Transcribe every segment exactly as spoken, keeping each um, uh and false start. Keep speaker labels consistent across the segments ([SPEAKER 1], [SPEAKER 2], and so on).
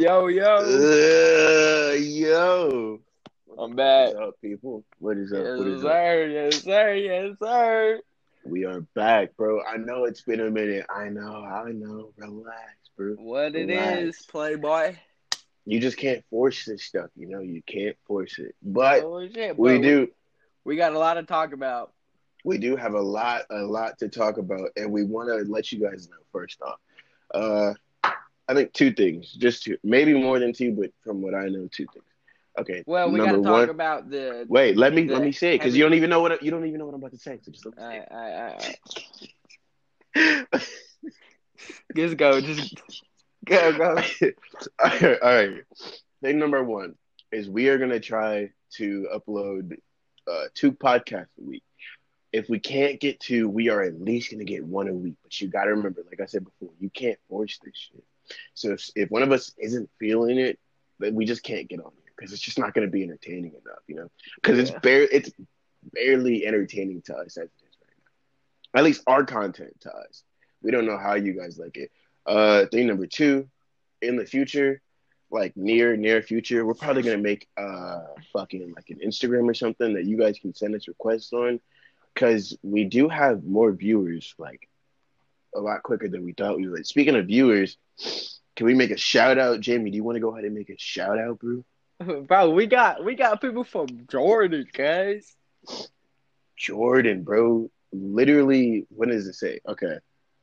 [SPEAKER 1] yo, yo.
[SPEAKER 2] Uh, yo.
[SPEAKER 1] I'm
[SPEAKER 2] What is
[SPEAKER 1] back.
[SPEAKER 2] up, people? What is up?
[SPEAKER 1] Yes,
[SPEAKER 2] What is up?
[SPEAKER 1] sir. Yes, sir. Yes, sir.
[SPEAKER 2] We are back, bro. I know it's been a minute. I know. I know. Relax, bro.
[SPEAKER 1] What it is,
[SPEAKER 2] Relax.
[SPEAKER 1] Playboy.
[SPEAKER 2] You just can't force this stuff, you know? You can't force it. But
[SPEAKER 1] Oh, shit.
[SPEAKER 2] we
[SPEAKER 1] But we,
[SPEAKER 2] do.
[SPEAKER 1] we got a lot to talk about.
[SPEAKER 2] We do have a lot, a lot to talk about, and we want to let you guys know first off. Uh, I think two things, just two, maybe more than two, but from what I know, two things. Okay,
[SPEAKER 1] Well, we got to
[SPEAKER 2] number
[SPEAKER 1] talk
[SPEAKER 2] one.
[SPEAKER 1] about the
[SPEAKER 2] Wait, let me let
[SPEAKER 1] the
[SPEAKER 2] me say it because
[SPEAKER 1] heavy.
[SPEAKER 2] you don't even know what you don't even know what I'm about to say. So just let me
[SPEAKER 1] I,
[SPEAKER 2] say
[SPEAKER 1] I, I,
[SPEAKER 2] it.
[SPEAKER 1] just go. Just go, go.
[SPEAKER 2] all right, all right. Thing number one is we are gonna try to upload uh, two podcasts a week. If we can't get two, we are at least gonna get one a week. But you gotta remember, like I said before, you can't force this shit. So if, if one of us isn't feeling it, then we just can't get on here because it's just not gonna be entertaining enough, you know? Because it's
[SPEAKER 1] Yeah.
[SPEAKER 2] bare, it's barely entertaining to us as it is right now. At least our content to us. We don't know how you guys like it. Uh, thing number two, in the future, like near near future, we're probably gonna make uh fucking like an Instagram or something that you guys can send us requests on, because we do have more viewers, like a lot quicker than we thought we would. Speaking of viewers, can we make a shout out, Jamie? Do you want to go ahead and make a shout out, bro?
[SPEAKER 1] Bro, we got we got people from Jordan, guys.
[SPEAKER 2] Jordan, bro. Literally, what does it say? Okay.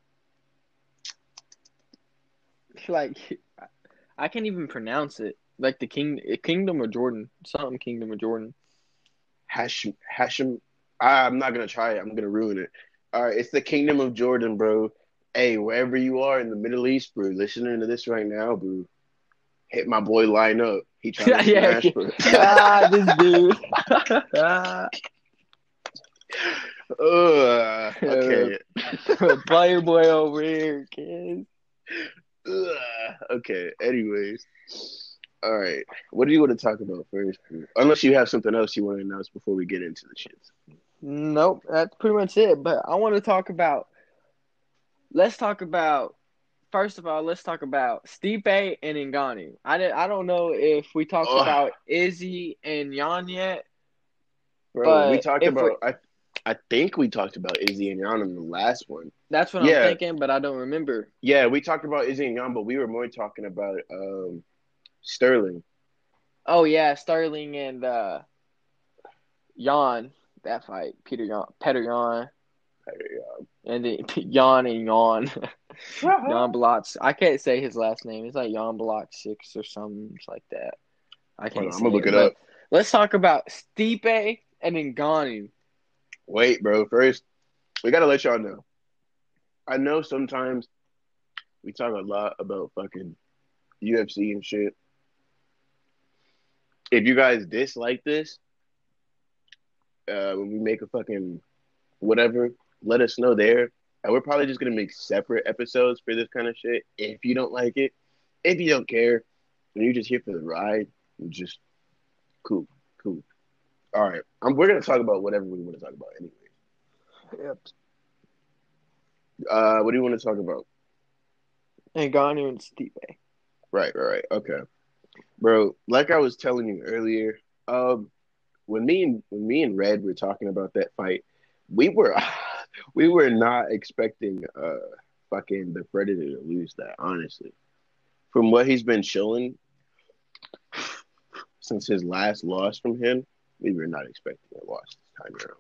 [SPEAKER 1] Like, I can't even pronounce it. Like the king, Kingdom of Jordan, something Kingdom of Jordan.
[SPEAKER 2] Hashem, Hashem. I'm not gonna try it. I'm gonna ruin it. All right, it's the Kingdom of Jordan, bro. Hey, wherever you are in the Middle East, bro, listening to this right now, bro, hit my boy line up. He trying to
[SPEAKER 1] yeah,
[SPEAKER 2] smash,
[SPEAKER 1] yeah.
[SPEAKER 2] bro.
[SPEAKER 1] Ah, this dude.
[SPEAKER 2] uh, okay.
[SPEAKER 1] Player boy over here, kid.
[SPEAKER 2] Uh, okay. Anyways, all right. What do you want to talk about first, bro? Unless you have something else you want to announce before we get into the shits.
[SPEAKER 1] Nope, that's pretty much it. But I want to talk about. Let's talk about. First of all, let's talk about Stipe and Ngannou. I did, I don't know if we talked
[SPEAKER 2] Oh,
[SPEAKER 1] about Izzy and Jan yet,
[SPEAKER 2] bro, we
[SPEAKER 1] but
[SPEAKER 2] talked
[SPEAKER 1] if we,
[SPEAKER 2] about. I I think we talked about Izzy and Jan in the last one.
[SPEAKER 1] that's what I'm
[SPEAKER 2] Yeah,
[SPEAKER 1] thinking, but I don't remember.
[SPEAKER 2] yeah, we talked about Izzy and Jan, but we were more talking about um Sterling.
[SPEAKER 1] Oh yeah, Sterling and uh, Jan, that fight, Peter Jan, Peter Jan, and then Jan and Jan, Jan Blotz. I can't say his last name. It's like Jan Blotz six or something like that. I
[SPEAKER 2] Hold
[SPEAKER 1] can't
[SPEAKER 2] on, I'm gonna
[SPEAKER 1] say
[SPEAKER 2] look
[SPEAKER 1] it,
[SPEAKER 2] it
[SPEAKER 1] but
[SPEAKER 2] up.
[SPEAKER 1] let's talk about Stipe and Ngannou.
[SPEAKER 2] Wait, bro. First, we gotta let y'all know. I know sometimes we talk a lot about fucking U F C and shit. If you guys dislike this, uh, when we make a fucking whatever, let us know there. And we're probably just gonna make separate episodes for this kind of shit. If you don't like it, if you don't care, and you're just here for the ride, just cool, cool. All right, um, we're gonna talk about whatever we want to talk about anyway.
[SPEAKER 1] Yep.
[SPEAKER 2] Uh, what do you want to talk about?
[SPEAKER 1] Ngannou and Stipe.
[SPEAKER 2] Right, right, right. Okay, bro. Like I was telling you earlier, um, when me and when me and Red were talking about that fight, we were we were not expecting uh fucking the Predator to lose that, honestly. From what he's been showing since his last loss from him, we were not expecting a loss this time around.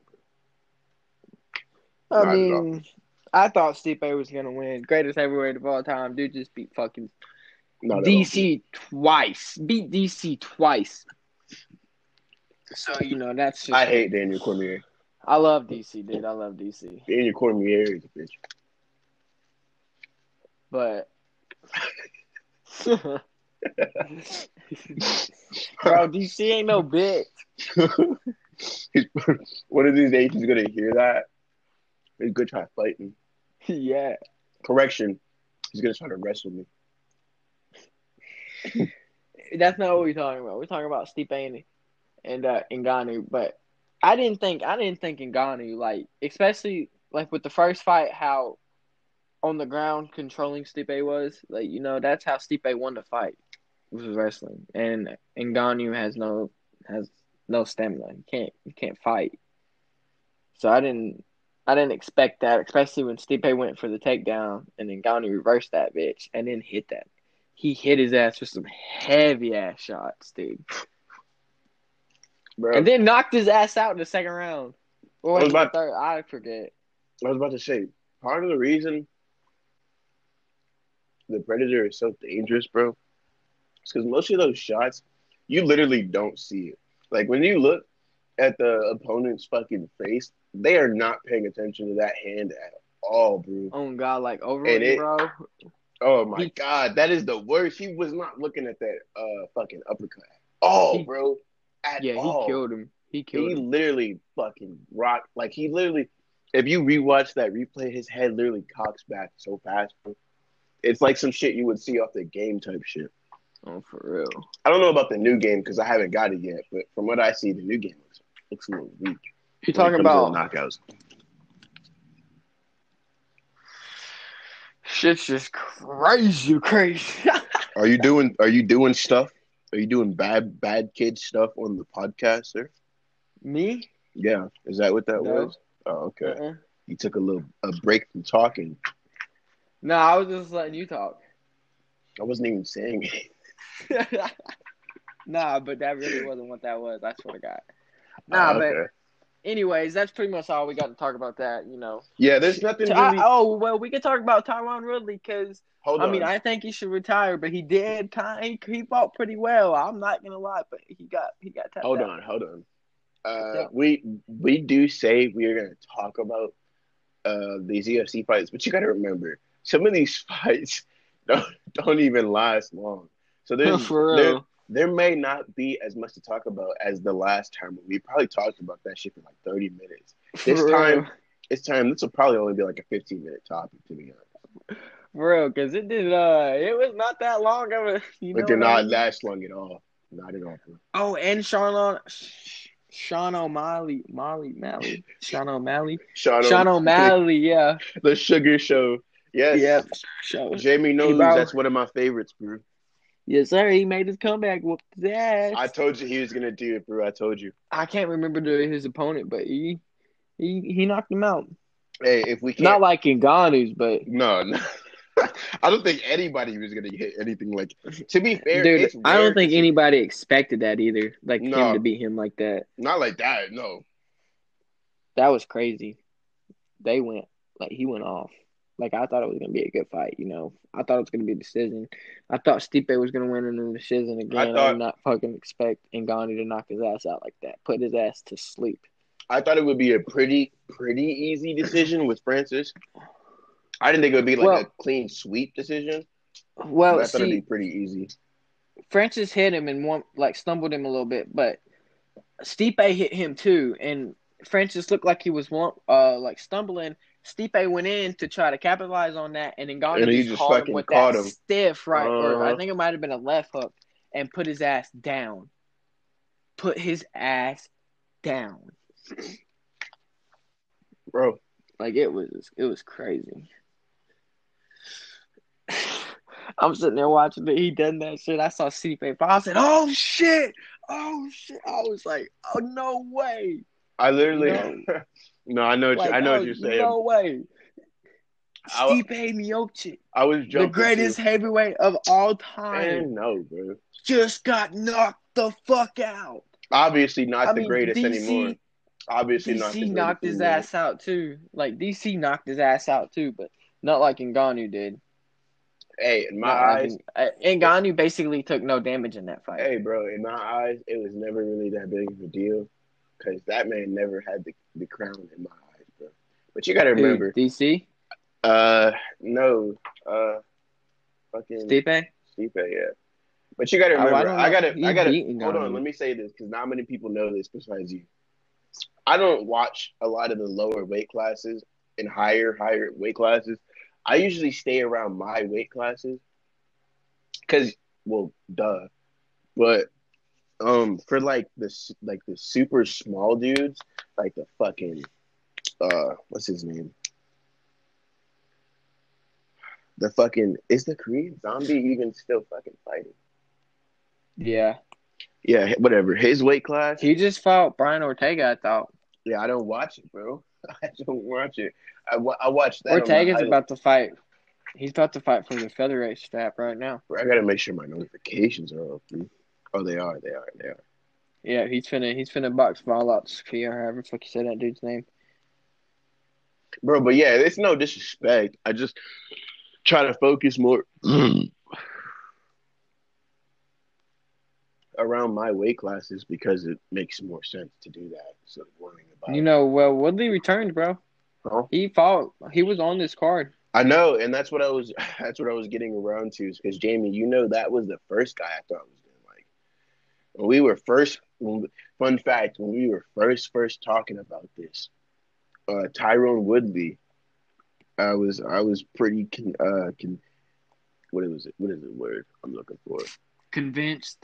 [SPEAKER 1] I
[SPEAKER 2] Not at all.
[SPEAKER 1] mean, I thought Stipe was gonna win. Greatest heavyweight of all time. Dude just beat fucking
[SPEAKER 2] Not at all.
[SPEAKER 1] D C twice. Beat D C twice. So you know that's just.
[SPEAKER 2] I hate Daniel Cormier.
[SPEAKER 1] I love D C, dude. I love D C.
[SPEAKER 2] Daniel Cormier is a bitch.
[SPEAKER 1] But bro, D C ain't no bitch.
[SPEAKER 2] One of these days he's gonna hear that. He's gonna try fighting.
[SPEAKER 1] Yeah.
[SPEAKER 2] Correction. He's gonna try to wrestle me.
[SPEAKER 1] That's not what we're talking about. We're talking about Stipe and and uh, Ngannou. But I didn't think I didn't think Ngannou, like, especially like with the first fight, how on the ground controlling Stipe was. Like, you know, that's how Stipe won the fight. was wrestling, and Ngannou has no has no stamina. He can't he can't fight. So I didn't I didn't expect that, especially when Stipe went for the takedown and then Ngannou reversed that bitch and then hit that. He hit his ass with some heavy ass shots, dude.
[SPEAKER 2] Bro,
[SPEAKER 1] And then knocked his ass out in the second round. Or
[SPEAKER 2] I was
[SPEAKER 1] was it the
[SPEAKER 2] about
[SPEAKER 1] third? I forget.
[SPEAKER 2] I was about to say, part of the reason the Predator is so dangerous, bro, is because most of those shots, you literally don't see it. Like when you look at the opponent's fucking face, they are not paying attention to that hand at all, bro.
[SPEAKER 1] Oh God, like
[SPEAKER 2] And
[SPEAKER 1] Overeem,
[SPEAKER 2] it,
[SPEAKER 1] bro.
[SPEAKER 2] oh my
[SPEAKER 1] He
[SPEAKER 2] God, that is the worst. He was not looking at that uh fucking uppercut at all,
[SPEAKER 1] he
[SPEAKER 2] bro, at
[SPEAKER 1] yeah, he
[SPEAKER 2] all.
[SPEAKER 1] killed him. He killed
[SPEAKER 2] He
[SPEAKER 1] him.
[SPEAKER 2] literally fucking rocked. Like he literally, if you rewatch that replay, his head literally cocks back so fast, bro. It's like some shit you would see off the game type shit.
[SPEAKER 1] Oh, for real.
[SPEAKER 2] I don't know about the new game because I haven't got it yet, but from what I see, the new game looks looks a little weak
[SPEAKER 1] You
[SPEAKER 2] when it
[SPEAKER 1] talking
[SPEAKER 2] comes to the
[SPEAKER 1] about
[SPEAKER 2] knockouts.
[SPEAKER 1] shit's just crazy, crazy.
[SPEAKER 2] Are you doing Are you doing stuff? Are you doing bad bad kid stuff on the podcast, sir?
[SPEAKER 1] Me?
[SPEAKER 2] Yeah, is that what that
[SPEAKER 1] No.
[SPEAKER 2] was? Oh, okay.
[SPEAKER 1] Uh-uh.
[SPEAKER 2] You took a little a break from talking.
[SPEAKER 1] No, I was just letting you talk.
[SPEAKER 2] I wasn't even saying it.
[SPEAKER 1] Nah, but that really wasn't what that was. I swear to God. Nah,
[SPEAKER 2] Oh,
[SPEAKER 1] but
[SPEAKER 2] okay.
[SPEAKER 1] anyways, that's pretty much all we got to talk about that, you know.
[SPEAKER 2] Yeah, there's nothing
[SPEAKER 1] I,
[SPEAKER 2] really.
[SPEAKER 1] oh, well, we could talk about Tyron Woodley because,
[SPEAKER 2] Hold
[SPEAKER 1] I
[SPEAKER 2] on.
[SPEAKER 1] mean, I think he should retire, but he did kind he, he fought pretty well. I'm not going to lie, but he got he got tapped
[SPEAKER 2] Hold
[SPEAKER 1] out.
[SPEAKER 2] on. Hold on. Uh,
[SPEAKER 1] Yeah.
[SPEAKER 2] we we do say we are gonna talk about uh these U F C fights, but you got to remember some of these fights don't don't even last long. So there's
[SPEAKER 1] For
[SPEAKER 2] there
[SPEAKER 1] real.
[SPEAKER 2] there may not be as much to talk about as the last time. We probably talked about that shit for like thirty minutes. This
[SPEAKER 1] For
[SPEAKER 2] time,
[SPEAKER 1] real.
[SPEAKER 2] this time this will probably only be like a fifteen minute topic, to be honest.
[SPEAKER 1] For real, because it did, uh, it was not that long of a, you
[SPEAKER 2] It
[SPEAKER 1] know
[SPEAKER 2] did
[SPEAKER 1] what I
[SPEAKER 2] not
[SPEAKER 1] mean?
[SPEAKER 2] last long at all. Not at all. Bro.
[SPEAKER 1] Oh, and Sean, Sean O'Malley, Molly, Malley, Sean O'Malley,
[SPEAKER 2] Sean,
[SPEAKER 1] Sean
[SPEAKER 2] o-
[SPEAKER 1] O'Malley, yeah.
[SPEAKER 2] the Sugar Show. Yes,
[SPEAKER 1] Yep. Show.
[SPEAKER 2] Jamie
[SPEAKER 1] He
[SPEAKER 2] knows
[SPEAKER 1] bro.
[SPEAKER 2] that's one of my favorites, bro.
[SPEAKER 1] Yes, sir. He made his comeback, whooped his ass.
[SPEAKER 2] I told you he was gonna do it, bro. I told you.
[SPEAKER 1] I can't remember the, his opponent, but he he he knocked him out.
[SPEAKER 2] Hey, if we
[SPEAKER 1] Not
[SPEAKER 2] can't,
[SPEAKER 1] like Ngannou's, but
[SPEAKER 2] no, no. I don't think anybody was gonna hit anything like. To be fair,
[SPEAKER 1] dude,
[SPEAKER 2] it's
[SPEAKER 1] I
[SPEAKER 2] rare
[SPEAKER 1] don't
[SPEAKER 2] to
[SPEAKER 1] think
[SPEAKER 2] see.
[SPEAKER 1] anybody expected that either. Like him to
[SPEAKER 2] No,
[SPEAKER 1] beat him like that.
[SPEAKER 2] not like that. No,
[SPEAKER 1] That was crazy. They went like he went off. Like I thought it was gonna be a good fight, you know. I thought it was gonna be a decision. I thought Stipe was gonna win in a decision
[SPEAKER 2] I
[SPEAKER 1] again. I did
[SPEAKER 2] thought
[SPEAKER 1] not fucking expect Ngannou to knock his ass out like that. Put his ass to sleep.
[SPEAKER 2] I thought it would be a pretty pretty easy decision with Francis. I didn't think it would be like
[SPEAKER 1] Well,
[SPEAKER 2] a clean sweep decision, but
[SPEAKER 1] well,
[SPEAKER 2] I thought it'd be
[SPEAKER 1] see,
[SPEAKER 2] pretty easy.
[SPEAKER 1] Francis hit him and one like stumbled him a little bit, but Stipe hit him too, and Francis looked like he was one uh like stumbling. Stipe went in to try to capitalize on that, and
[SPEAKER 2] And
[SPEAKER 1] Ngannou
[SPEAKER 2] he
[SPEAKER 1] just
[SPEAKER 2] just
[SPEAKER 1] caught him
[SPEAKER 2] fucking
[SPEAKER 1] with that
[SPEAKER 2] caught him.
[SPEAKER 1] stiff right, or I
[SPEAKER 2] Uh,
[SPEAKER 1] think it might have been a left hook, and put his ass down. Put his ass down.
[SPEAKER 2] bro.
[SPEAKER 1] Like it was, it was crazy. I'm sitting there watching it. He done that shit. I saw Stipe. I said, "Oh shit! Oh shit!" I was like, "Oh no way!"
[SPEAKER 2] I
[SPEAKER 1] You
[SPEAKER 2] literally.
[SPEAKER 1] know,
[SPEAKER 2] No, I know. What you,
[SPEAKER 1] like
[SPEAKER 2] I know what
[SPEAKER 1] oh
[SPEAKER 2] you're saying.
[SPEAKER 1] no way.
[SPEAKER 2] I,
[SPEAKER 1] Stipe Miocic,
[SPEAKER 2] I was
[SPEAKER 1] the
[SPEAKER 2] jumping
[SPEAKER 1] greatest
[SPEAKER 2] too.
[SPEAKER 1] heavyweight of all time,
[SPEAKER 2] Man, no, bro.
[SPEAKER 1] just got knocked the fuck out.
[SPEAKER 2] Obviously not
[SPEAKER 1] I
[SPEAKER 2] the
[SPEAKER 1] mean,
[SPEAKER 2] greatest anymore.
[SPEAKER 1] D C
[SPEAKER 2] Obviously not the
[SPEAKER 1] D C
[SPEAKER 2] greatest
[SPEAKER 1] knocked his
[SPEAKER 2] anymore.
[SPEAKER 1] ass out too. Like D C knocked his ass out too, but not like Ngannou did.
[SPEAKER 2] Hey, in my
[SPEAKER 1] Not like
[SPEAKER 2] eyes,
[SPEAKER 1] uh,
[SPEAKER 2] it,
[SPEAKER 1] Ngannou basically took no damage in that fight.
[SPEAKER 2] hey, bro, in my eyes, it was never really that big of a deal because that man never had the, the crown in my eyes, bro. But you got to
[SPEAKER 1] Who?
[SPEAKER 2] remember,
[SPEAKER 1] D C?
[SPEAKER 2] uh, no, uh, fucking
[SPEAKER 1] Stipe?
[SPEAKER 2] Stipe, yeah. But you got to
[SPEAKER 1] Oh, I
[SPEAKER 2] remember,
[SPEAKER 1] don't
[SPEAKER 2] I
[SPEAKER 1] know.
[SPEAKER 2] gotta,
[SPEAKER 1] He
[SPEAKER 2] I gotta,
[SPEAKER 1] beat
[SPEAKER 2] hold on,
[SPEAKER 1] Ngannou.
[SPEAKER 2] let me say this because not many people know this besides you. I don't watch a lot of the lower weight classes and higher, higher weight classes. I usually stay around my weight classes because, well, duh. But um, for like the like the super small dudes, like the fucking uh, what's his name? The fucking is the Korean Zombie even still fucking fighting?
[SPEAKER 1] Yeah.
[SPEAKER 2] Yeah, whatever. His weight class.
[SPEAKER 1] He just fought Brian Ortega, I thought.
[SPEAKER 2] Yeah, I don't watch it, bro. I don't watch it. I, wa- I watched that on the
[SPEAKER 1] Ortega's
[SPEAKER 2] highlight.
[SPEAKER 1] about to fight. He's about to fight for the featherweight strap right now.
[SPEAKER 2] I gotta make sure my notifications are off. Dude. Oh, they are. They are. They are.
[SPEAKER 1] Yeah, he's finna he's finna box Volot Sophia, however the fuck you say that dude's name.
[SPEAKER 2] Bro, but yeah, it's no disrespect. I just try to focus more around my weight classes because it makes more sense to do that instead of worrying about.
[SPEAKER 1] You know, well, Woodley returned, bro.
[SPEAKER 2] Huh?
[SPEAKER 1] He fought. He was on this card.
[SPEAKER 2] I know, and that's what I was. That's what I was getting around to. Because Jamie, you know, that was the first guy I thought was gonna like. When we were first, when, fun fact, when we were first first talking about this, uh, Tyrone Woodley, I was I was pretty con, uh con, what was it? What is the word I'm looking for?
[SPEAKER 1] Convinced.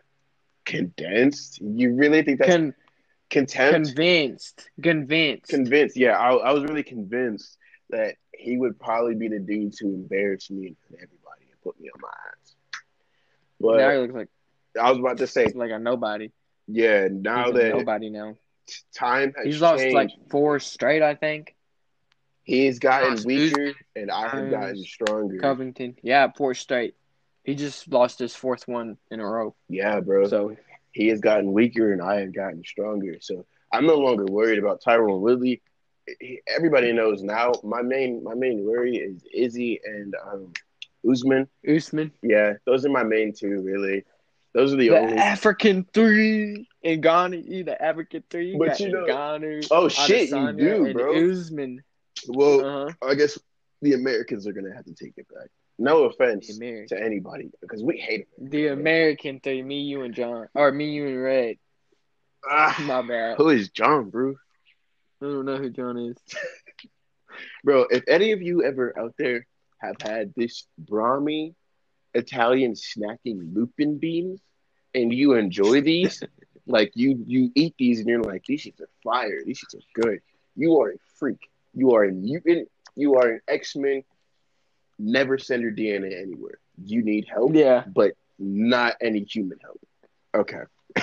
[SPEAKER 2] Condensed? You really think that's
[SPEAKER 1] Con-
[SPEAKER 2] contempt?
[SPEAKER 1] Convinced. Convinced.
[SPEAKER 2] Convinced. Yeah, I, I was really convinced that he would probably be the dude to embarrass me in front of everybody and put me on my ass. But
[SPEAKER 1] now he looks like
[SPEAKER 2] I was about to say,
[SPEAKER 1] like a nobody.
[SPEAKER 2] yeah, now
[SPEAKER 1] He's
[SPEAKER 2] that
[SPEAKER 1] a nobody now.
[SPEAKER 2] time has
[SPEAKER 1] He's lost
[SPEAKER 2] changed,
[SPEAKER 1] like four straight, I think.
[SPEAKER 2] he's gotten
[SPEAKER 1] lost
[SPEAKER 2] weaker
[SPEAKER 1] Usman,
[SPEAKER 2] and I have gotten
[SPEAKER 1] Burns,
[SPEAKER 2] stronger.
[SPEAKER 1] Covington. Yeah, four straight. He just lost his fourth one in a row.
[SPEAKER 2] Yeah, bro.
[SPEAKER 1] So
[SPEAKER 2] he has gotten weaker and I have gotten stronger. So I'm no longer worried about Tyrone Woodley. He, everybody knows now. My main my main worry is Izzy and um, Usman.
[SPEAKER 1] Usman.
[SPEAKER 2] Yeah, those are my main two, really. Those are the,
[SPEAKER 1] The
[SPEAKER 2] only.
[SPEAKER 1] African three. Ngannou, the African three. You
[SPEAKER 2] But
[SPEAKER 1] got
[SPEAKER 2] you know,
[SPEAKER 1] Ngannou,
[SPEAKER 2] oh shit, you
[SPEAKER 1] Adesanya,
[SPEAKER 2] do,
[SPEAKER 1] and
[SPEAKER 2] bro.
[SPEAKER 1] Usman.
[SPEAKER 2] Well,
[SPEAKER 1] Uh-huh.
[SPEAKER 2] I guess the Americans are gonna have to take it back. No offense
[SPEAKER 1] Ameri-
[SPEAKER 2] to anybody because we hate
[SPEAKER 1] The
[SPEAKER 2] Americans.
[SPEAKER 1] American three, me, you, and John. Or me, you, and Red.
[SPEAKER 2] Ah,
[SPEAKER 1] My bad.
[SPEAKER 2] who is John, bro?
[SPEAKER 1] I don't know who John is.
[SPEAKER 2] Bro, if any of you ever out there have had this Brahmi Italian snacking lupin beans and you enjoy these, like you you eat these and you're like, these shits are fire, these shits are good. You are a freak. You are a mutant. You are an X-Men. Never send your D N A anywhere. You need help,
[SPEAKER 1] Yeah.
[SPEAKER 2] but not any human help. Okay.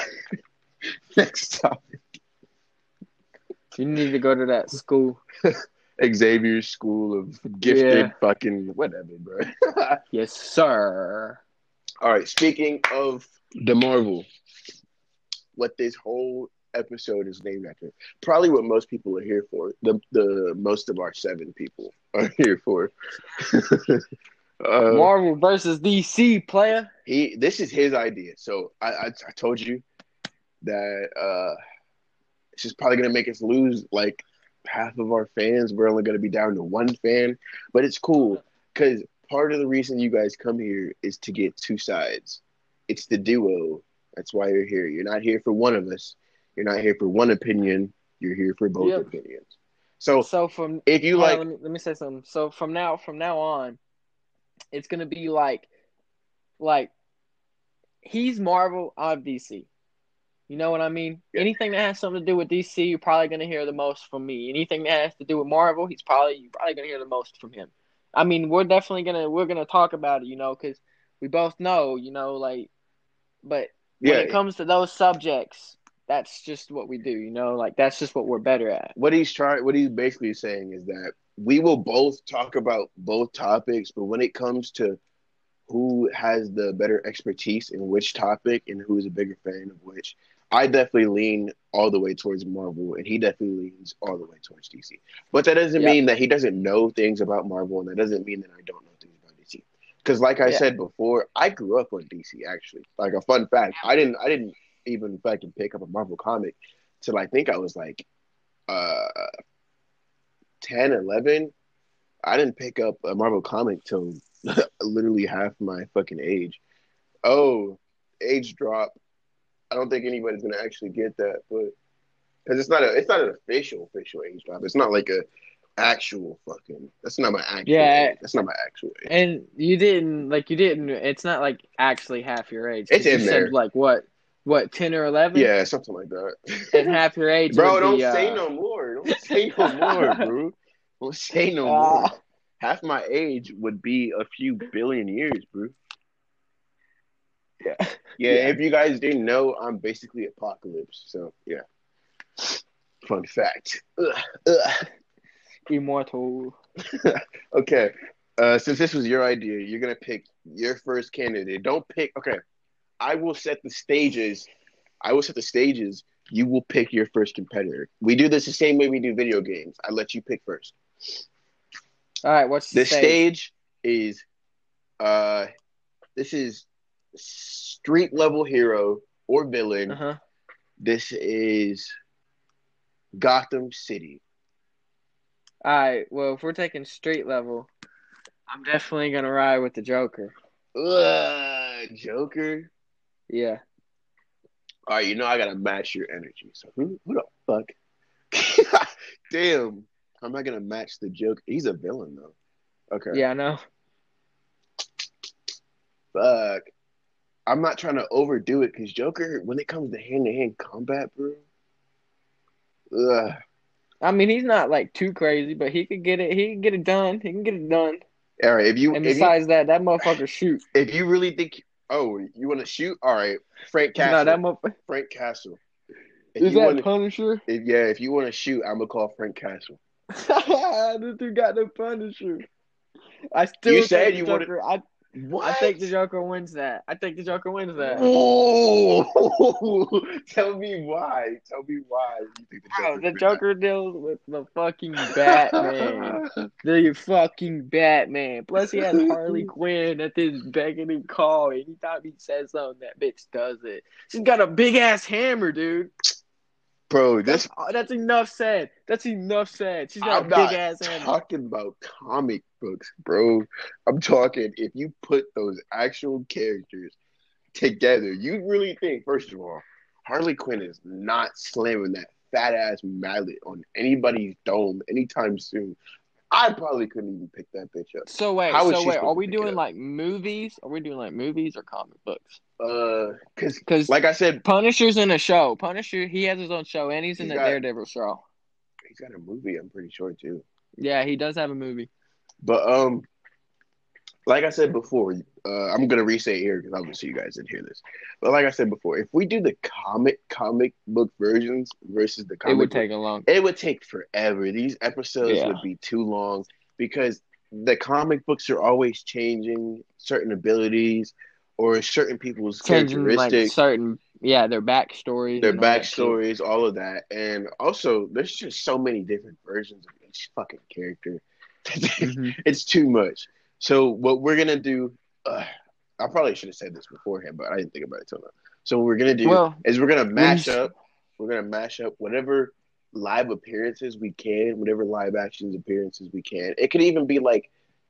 [SPEAKER 2] Next topic.
[SPEAKER 1] You need to go to that school.
[SPEAKER 2] Xavier's School of Gifted
[SPEAKER 1] Yeah.
[SPEAKER 2] fucking whatever, bro.
[SPEAKER 1] Yes, sir.
[SPEAKER 2] All right. Speaking of the Marvel, what this whole episode is named after, probably what most people are here for. The the most of our seven people are here for. uh,
[SPEAKER 1] Marvel versus D C, player.
[SPEAKER 2] he this is his idea. So I I, I told you that uh, this is probably gonna make us lose like half of our fans. We're only gonna be down to one fan, but it's cool because part of the reason you guys come here is to get two sides. It's the duo. That's why you're here. You're not here for one of us. You're not here for one opinion. You're here for both
[SPEAKER 1] Yep.
[SPEAKER 2] opinions. So,
[SPEAKER 1] So from
[SPEAKER 2] if you
[SPEAKER 1] hold
[SPEAKER 2] like,
[SPEAKER 1] on, let me let me say something. So from now from now on, it's gonna be like like he's Marvel, I'm D C. You know what I mean?
[SPEAKER 2] Yeah.
[SPEAKER 1] Anything that has something to do with D C, you're probably gonna hear the most from me. Anything that has to do with Marvel, he's probably you're probably gonna hear the most from him. I mean, we're definitely gonna we're gonna talk about it, you know, because we both know, you know, like. But when
[SPEAKER 2] yeah,
[SPEAKER 1] it comes to those subjects, that's just what we do, you know, like that's just what we're better at.
[SPEAKER 2] what he's trying, what he's basically saying is that we will both talk about both topics, but when it comes to who has the better expertise in which topic and who is a bigger fan of which, I definitely lean all the way towards Marvel, and he definitely leans all the way towards D C. But that doesn't
[SPEAKER 1] Yep.
[SPEAKER 2] mean that he doesn't know things about Marvel, and that doesn't mean that I don't know things about D C. Because, like I
[SPEAKER 1] Yeah.
[SPEAKER 2] said before, I grew up on D C. Actually, like a fun fact, I didn't, I didn't even fucking pick up a Marvel comic till I think I was like uh, ten, eleven. I didn't pick up a Marvel comic till literally half my fucking age. Oh, age drop. I don't think anybody's gonna actually get that, but because it's not a, it's not an official official age drop. It's not like a actual fucking. That's not my actual.
[SPEAKER 1] Yeah.
[SPEAKER 2] Age. That's not my actual age.
[SPEAKER 1] And you didn't like you didn't. It's not like actually half your age. 'cause
[SPEAKER 2] It's in
[SPEAKER 1] you
[SPEAKER 2] there.
[SPEAKER 1] said like what, what ten or eleven?
[SPEAKER 2] Yeah, something like that.
[SPEAKER 1] And half your age,
[SPEAKER 2] Bro,
[SPEAKER 1] would
[SPEAKER 2] don't
[SPEAKER 1] be,
[SPEAKER 2] say
[SPEAKER 1] uh...
[SPEAKER 2] no more. Don't say no more, bro. Don't say no
[SPEAKER 1] Uh,
[SPEAKER 2] more. Half my age would be a few billion years, bro.
[SPEAKER 1] Yeah.
[SPEAKER 2] Yeah,
[SPEAKER 1] Yeah.
[SPEAKER 2] if you guys didn't know, I'm basically Apocalypse. So yeah, fun fact. Ugh, ugh.
[SPEAKER 1] Immortal.
[SPEAKER 2] Okay, uh, since this was your idea, you're gonna pick your first candidate. Don't pick. Okay, I will set the stages. I will set the stages. You will pick your first competitor. We do this the same way we do video games. I let you pick first.
[SPEAKER 1] All right, what's the
[SPEAKER 2] The
[SPEAKER 1] stage?
[SPEAKER 2] stage is uh this is street level hero or villain.
[SPEAKER 1] Uh-huh.
[SPEAKER 2] This is Gotham City.
[SPEAKER 1] All right, well, if we're taking street level, I'm definitely going to ride with the Joker.
[SPEAKER 2] Ugh, Joker.
[SPEAKER 1] Yeah.
[SPEAKER 2] All right, you know I gotta match your energy. So who who the fuck? Damn, how am I gonna match the Joker? He's a villain though. Okay,
[SPEAKER 1] Yeah, I know.
[SPEAKER 2] fuck. I'm not trying to overdo it because Joker, when it comes to hand to hand combat, bro. Ugh.
[SPEAKER 1] I mean, he's not like too crazy, but he could get it. He can get it done. He can get it done.
[SPEAKER 2] All right, if you
[SPEAKER 1] And
[SPEAKER 2] if you
[SPEAKER 1] besides that, that motherfucker shoot.
[SPEAKER 2] if you really think, oh, you want to shoot? All right, Frank
[SPEAKER 1] No, that
[SPEAKER 2] Castle.
[SPEAKER 1] motherfucker.
[SPEAKER 2] Frank Castle. If
[SPEAKER 1] Is
[SPEAKER 2] you
[SPEAKER 1] that
[SPEAKER 2] want to,
[SPEAKER 1] Punisher?
[SPEAKER 2] if, yeah, if you want to shoot, I'm gonna call Frank Castle.
[SPEAKER 1] This dude got the Punisher. I still
[SPEAKER 2] You
[SPEAKER 1] think
[SPEAKER 2] said
[SPEAKER 1] the
[SPEAKER 2] you wanted
[SPEAKER 1] Joker. I
[SPEAKER 2] what?
[SPEAKER 1] I think the Joker wins that. I think the Joker wins that.
[SPEAKER 2] Oh, tell me why. Tell me why you think the
[SPEAKER 1] Bro,
[SPEAKER 2] Joker
[SPEAKER 1] the
[SPEAKER 2] wins
[SPEAKER 1] Joker deals with the fucking Batman.
[SPEAKER 2] that?
[SPEAKER 1] The fucking Batman. Plus, he has Harley Quinn at this begging and call. Anytime he says something, that bitch does it. She's got a big ass hammer, dude.
[SPEAKER 2] Bro,
[SPEAKER 1] That's
[SPEAKER 2] this
[SPEAKER 1] that's enough said. That's enough said. She's got
[SPEAKER 2] I'm
[SPEAKER 1] a
[SPEAKER 2] not
[SPEAKER 1] big ass hammer.
[SPEAKER 2] talking about comic books, bro. I'm talking if you put those actual characters together, you really think, first of all, Harley Quinn is not slamming that fat ass mallet on anybody's dome anytime soon. I probably couldn't even pick that bitch up.
[SPEAKER 1] So wait,
[SPEAKER 2] How is
[SPEAKER 1] so
[SPEAKER 2] she
[SPEAKER 1] wait,
[SPEAKER 2] supposed
[SPEAKER 1] are
[SPEAKER 2] to
[SPEAKER 1] we
[SPEAKER 2] pick it
[SPEAKER 1] doing
[SPEAKER 2] up?
[SPEAKER 1] like movies? Are we doing like movies or comic books?
[SPEAKER 2] Uh, cause
[SPEAKER 1] Because
[SPEAKER 2] like I said,
[SPEAKER 1] Punisher's in a show. Punisher, he has his own show, and he's in
[SPEAKER 2] he's
[SPEAKER 1] the
[SPEAKER 2] got
[SPEAKER 1] Daredevil show.
[SPEAKER 2] he's got a movie. I'm pretty sure too.
[SPEAKER 1] Yeah, he does have a movie.
[SPEAKER 2] But um, like I said before, uh, I'm gonna re-say it here because obviously you guys didn't hear this. But like I said before, if we do the comic comic book versions versus the
[SPEAKER 1] It
[SPEAKER 2] comic
[SPEAKER 1] would
[SPEAKER 2] book,
[SPEAKER 1] take a long.
[SPEAKER 2] it would take forever. These episodes
[SPEAKER 1] Yeah.
[SPEAKER 2] would be too long because the comic books are always changing certain abilities or certain people's
[SPEAKER 1] Changing like
[SPEAKER 2] characteristics,
[SPEAKER 1] certain, yeah, their backstories
[SPEAKER 2] their
[SPEAKER 1] and all that shit.
[SPEAKER 2] backstories, all of that. And also, there's just so many different versions of each fucking character.
[SPEAKER 1] Mm-hmm.
[SPEAKER 2] It's too much. So what we're gonna do, uh, I probably should have said this beforehand, but I didn't think about it till now. So what we're gonna do
[SPEAKER 1] Well,
[SPEAKER 2] is we're gonna mash
[SPEAKER 1] you...
[SPEAKER 2] up, we're gonna mash up whatever live appearances we can, whatever live actions appearances we can. It could even be like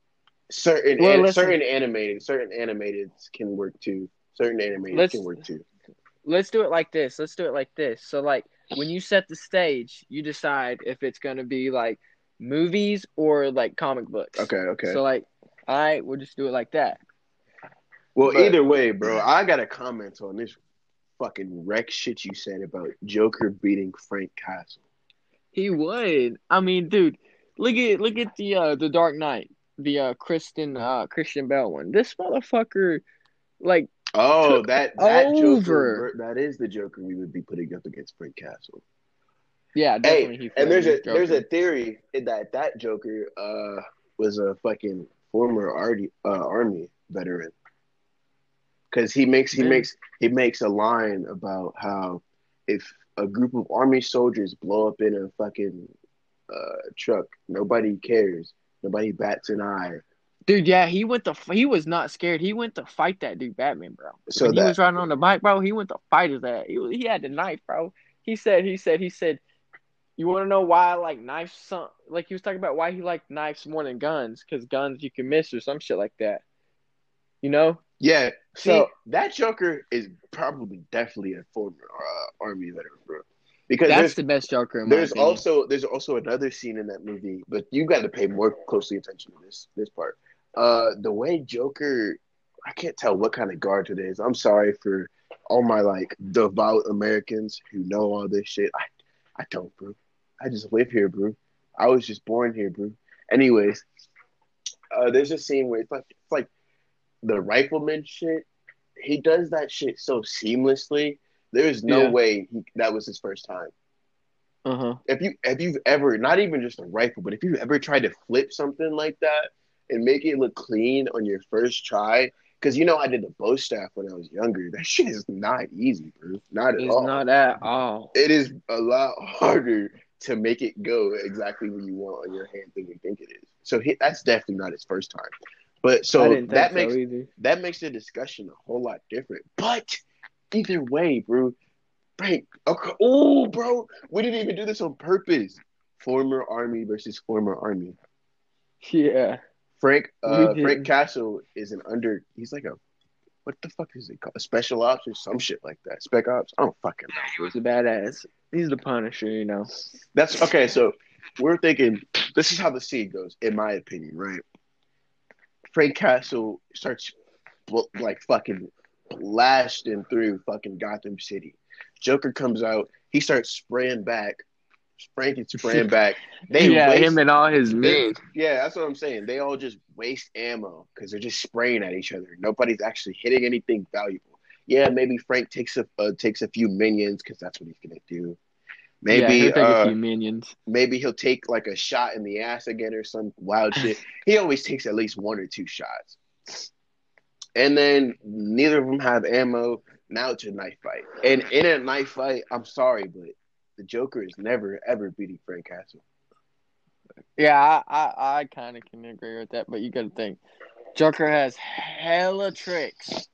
[SPEAKER 2] certain
[SPEAKER 1] well,
[SPEAKER 2] an,
[SPEAKER 1] listen,
[SPEAKER 2] certain animated, certain animated can work too. Certain animated
[SPEAKER 1] let's
[SPEAKER 2] can work too.
[SPEAKER 1] let's do it like this. Let's do it like this. So like when you set the stage, you decide if it's gonna be like movies or like comic books.
[SPEAKER 2] Okay, okay.
[SPEAKER 1] So like, all right, we'll just do it like that.
[SPEAKER 2] Well,
[SPEAKER 1] But
[SPEAKER 2] either way, bro, I got to comment on this fucking wreck shit you said about Joker beating Frank Castle.
[SPEAKER 1] he would. I mean, dude, look at look at the uh the Dark Knight, the uh Kristen uh Christian Bale one. This motherfucker like
[SPEAKER 2] Oh,
[SPEAKER 1] took
[SPEAKER 2] that that
[SPEAKER 1] over.
[SPEAKER 2] Joker, that is the Joker we would be putting up against Frank Castle.
[SPEAKER 1] Yeah, definitely.
[SPEAKER 2] Hey,
[SPEAKER 1] He
[SPEAKER 2] and there's a
[SPEAKER 1] Joker.
[SPEAKER 2] there's a theory that that Joker uh was a fucking former army uh, army veteran. Because he makes he
[SPEAKER 1] Man.
[SPEAKER 2] makes he makes a line about how if a group of army soldiers blow up in a fucking uh, truck, nobody cares, nobody bats an eye.
[SPEAKER 1] Dude, yeah, he went to he was not scared. He went to fight that dude Batman, bro.
[SPEAKER 2] So
[SPEAKER 1] When he
[SPEAKER 2] that
[SPEAKER 1] was riding on the bike, bro, he went to fight his ass. He he had the knife, bro. He said he said he said, you want to know why I like knives? Some like he was talking about why he liked knives more than guns, because guns you can miss or some shit like that. You know?
[SPEAKER 2] yeah. See,
[SPEAKER 1] So
[SPEAKER 2] that Joker is probably definitely a former uh, army veteran, bro. Because
[SPEAKER 1] that's
[SPEAKER 2] there's
[SPEAKER 1] the best Joker in my
[SPEAKER 2] there's
[SPEAKER 1] opinion.
[SPEAKER 2] also there's also another scene in that movie, but you got to pay more closely attention to this this part. Uh, the way Joker, I can't tell what kind of guard it is. I'm sorry for all my like devout Americans who know all this shit. I I don't, bro. I just live here, bro. I was just born here, bro. Anyways, uh, there's a scene where it's like it's like the rifleman shit. he does that shit so seamlessly. There is no
[SPEAKER 1] Yeah.
[SPEAKER 2] way he, that was his first time.
[SPEAKER 1] Uh huh.
[SPEAKER 2] If you if you've ever not even just a rifle, but if you've ever tried to flip something like that and make it look clean on your first try, because you know I did the bow staff when I was younger. That shit is not easy, bro. Not at
[SPEAKER 1] It's
[SPEAKER 2] all.
[SPEAKER 1] not at all.
[SPEAKER 2] It is a lot harder to make it go exactly where you want on your hand than you think it is. So he, that's definitely not his first time. But
[SPEAKER 1] I
[SPEAKER 2] so
[SPEAKER 1] didn't think
[SPEAKER 2] that
[SPEAKER 1] so
[SPEAKER 2] makes
[SPEAKER 1] either.
[SPEAKER 2] that makes the discussion a whole lot different. But either way, bro, Frank, okay, oh, bro, we didn't even do this on purpose. Former Army versus former Army.
[SPEAKER 1] Yeah,
[SPEAKER 2] Frank,
[SPEAKER 1] we
[SPEAKER 2] uh, Frank
[SPEAKER 1] didn't.
[SPEAKER 2] Castle is an under. He's like a what the fuck is it called? A special ops or some shit like that. Spec ops. I don't fucking know.
[SPEAKER 1] He was a badass. He's the Punisher, you know.
[SPEAKER 2] That's okay. So we're thinking this is how the seed goes, in my opinion, right? Frank Castle starts like fucking blasting through fucking Gotham City. Joker comes out. He starts spraying back. Frank is spraying back. They
[SPEAKER 1] Yeah, him
[SPEAKER 2] waste.
[SPEAKER 1] and all his men.
[SPEAKER 2] Yeah, that's what I'm saying. They all just waste ammo because they're just spraying at each other. Nobody's actually hitting anything valuable. Yeah, maybe Frank takes a uh, takes a few minions because that's what he's gonna do.
[SPEAKER 1] Yeah, he'll
[SPEAKER 2] Maybe
[SPEAKER 1] take a
[SPEAKER 2] uh
[SPEAKER 1] few minions.
[SPEAKER 2] maybe he'll take like a shot in the ass again or some wild shit. He always takes at least one or two shots. And then neither of them have ammo. Now it's a knife fight. And in a knife fight, I'm sorry, but the Joker is never ever beating Frank Castle.
[SPEAKER 1] Yeah, I, I, I kind of can agree with that, but you got to think, Joker has hella tricks.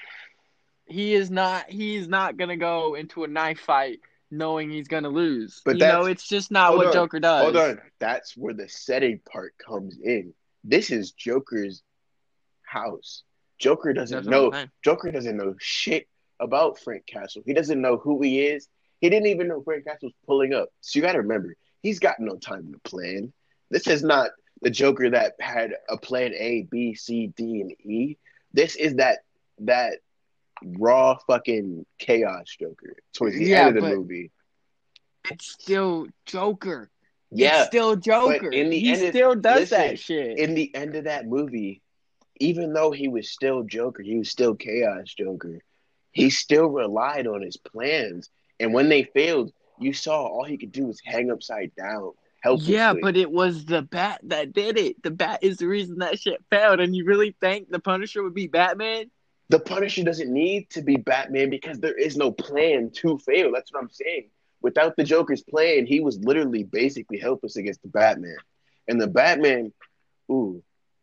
[SPEAKER 1] He is not. He's not gonna go into a knife fight knowing he's gonna lose.
[SPEAKER 2] But
[SPEAKER 1] you know,
[SPEAKER 2] that's
[SPEAKER 1] it's just not
[SPEAKER 2] hold
[SPEAKER 1] what
[SPEAKER 2] on,
[SPEAKER 1] Joker does.
[SPEAKER 2] hold on. That's where the setting part comes in. This is Joker's house. Joker doesn't
[SPEAKER 1] That's what I'm
[SPEAKER 2] know.
[SPEAKER 1] saying.
[SPEAKER 2] Joker doesn't know shit about Frank Castle. He doesn't know who he is. He didn't even know Frank Castle's pulling up. So you got to remember, he's got no time to plan. This is not the Joker that had a plan A, B, C, D, and E. This is that that raw fucking chaos Joker towards the
[SPEAKER 1] Yeah,
[SPEAKER 2] end of the
[SPEAKER 1] but
[SPEAKER 2] movie.
[SPEAKER 1] it's still Joker.
[SPEAKER 2] Yeah,
[SPEAKER 1] It's still
[SPEAKER 2] but
[SPEAKER 1] Joker.
[SPEAKER 2] in the
[SPEAKER 1] He
[SPEAKER 2] end, of,
[SPEAKER 1] still does
[SPEAKER 2] listen,
[SPEAKER 1] that shit.
[SPEAKER 2] in the end of that movie, even though he was still Joker, he was still Chaos Joker. He still relied on his plans, and when they failed, you saw all he could do was hang upside down,
[SPEAKER 1] Yeah,
[SPEAKER 2] helplessly.
[SPEAKER 1] but it was the Bat that did it. The Bat is the reason that shit failed. And you really think the Punisher would be Batman?
[SPEAKER 2] The Punisher doesn't need to be Batman because there is no plan to fail. That's what I'm saying. Without the Joker's plan, he was literally basically helpless against the Batman. And the Batman, ooh,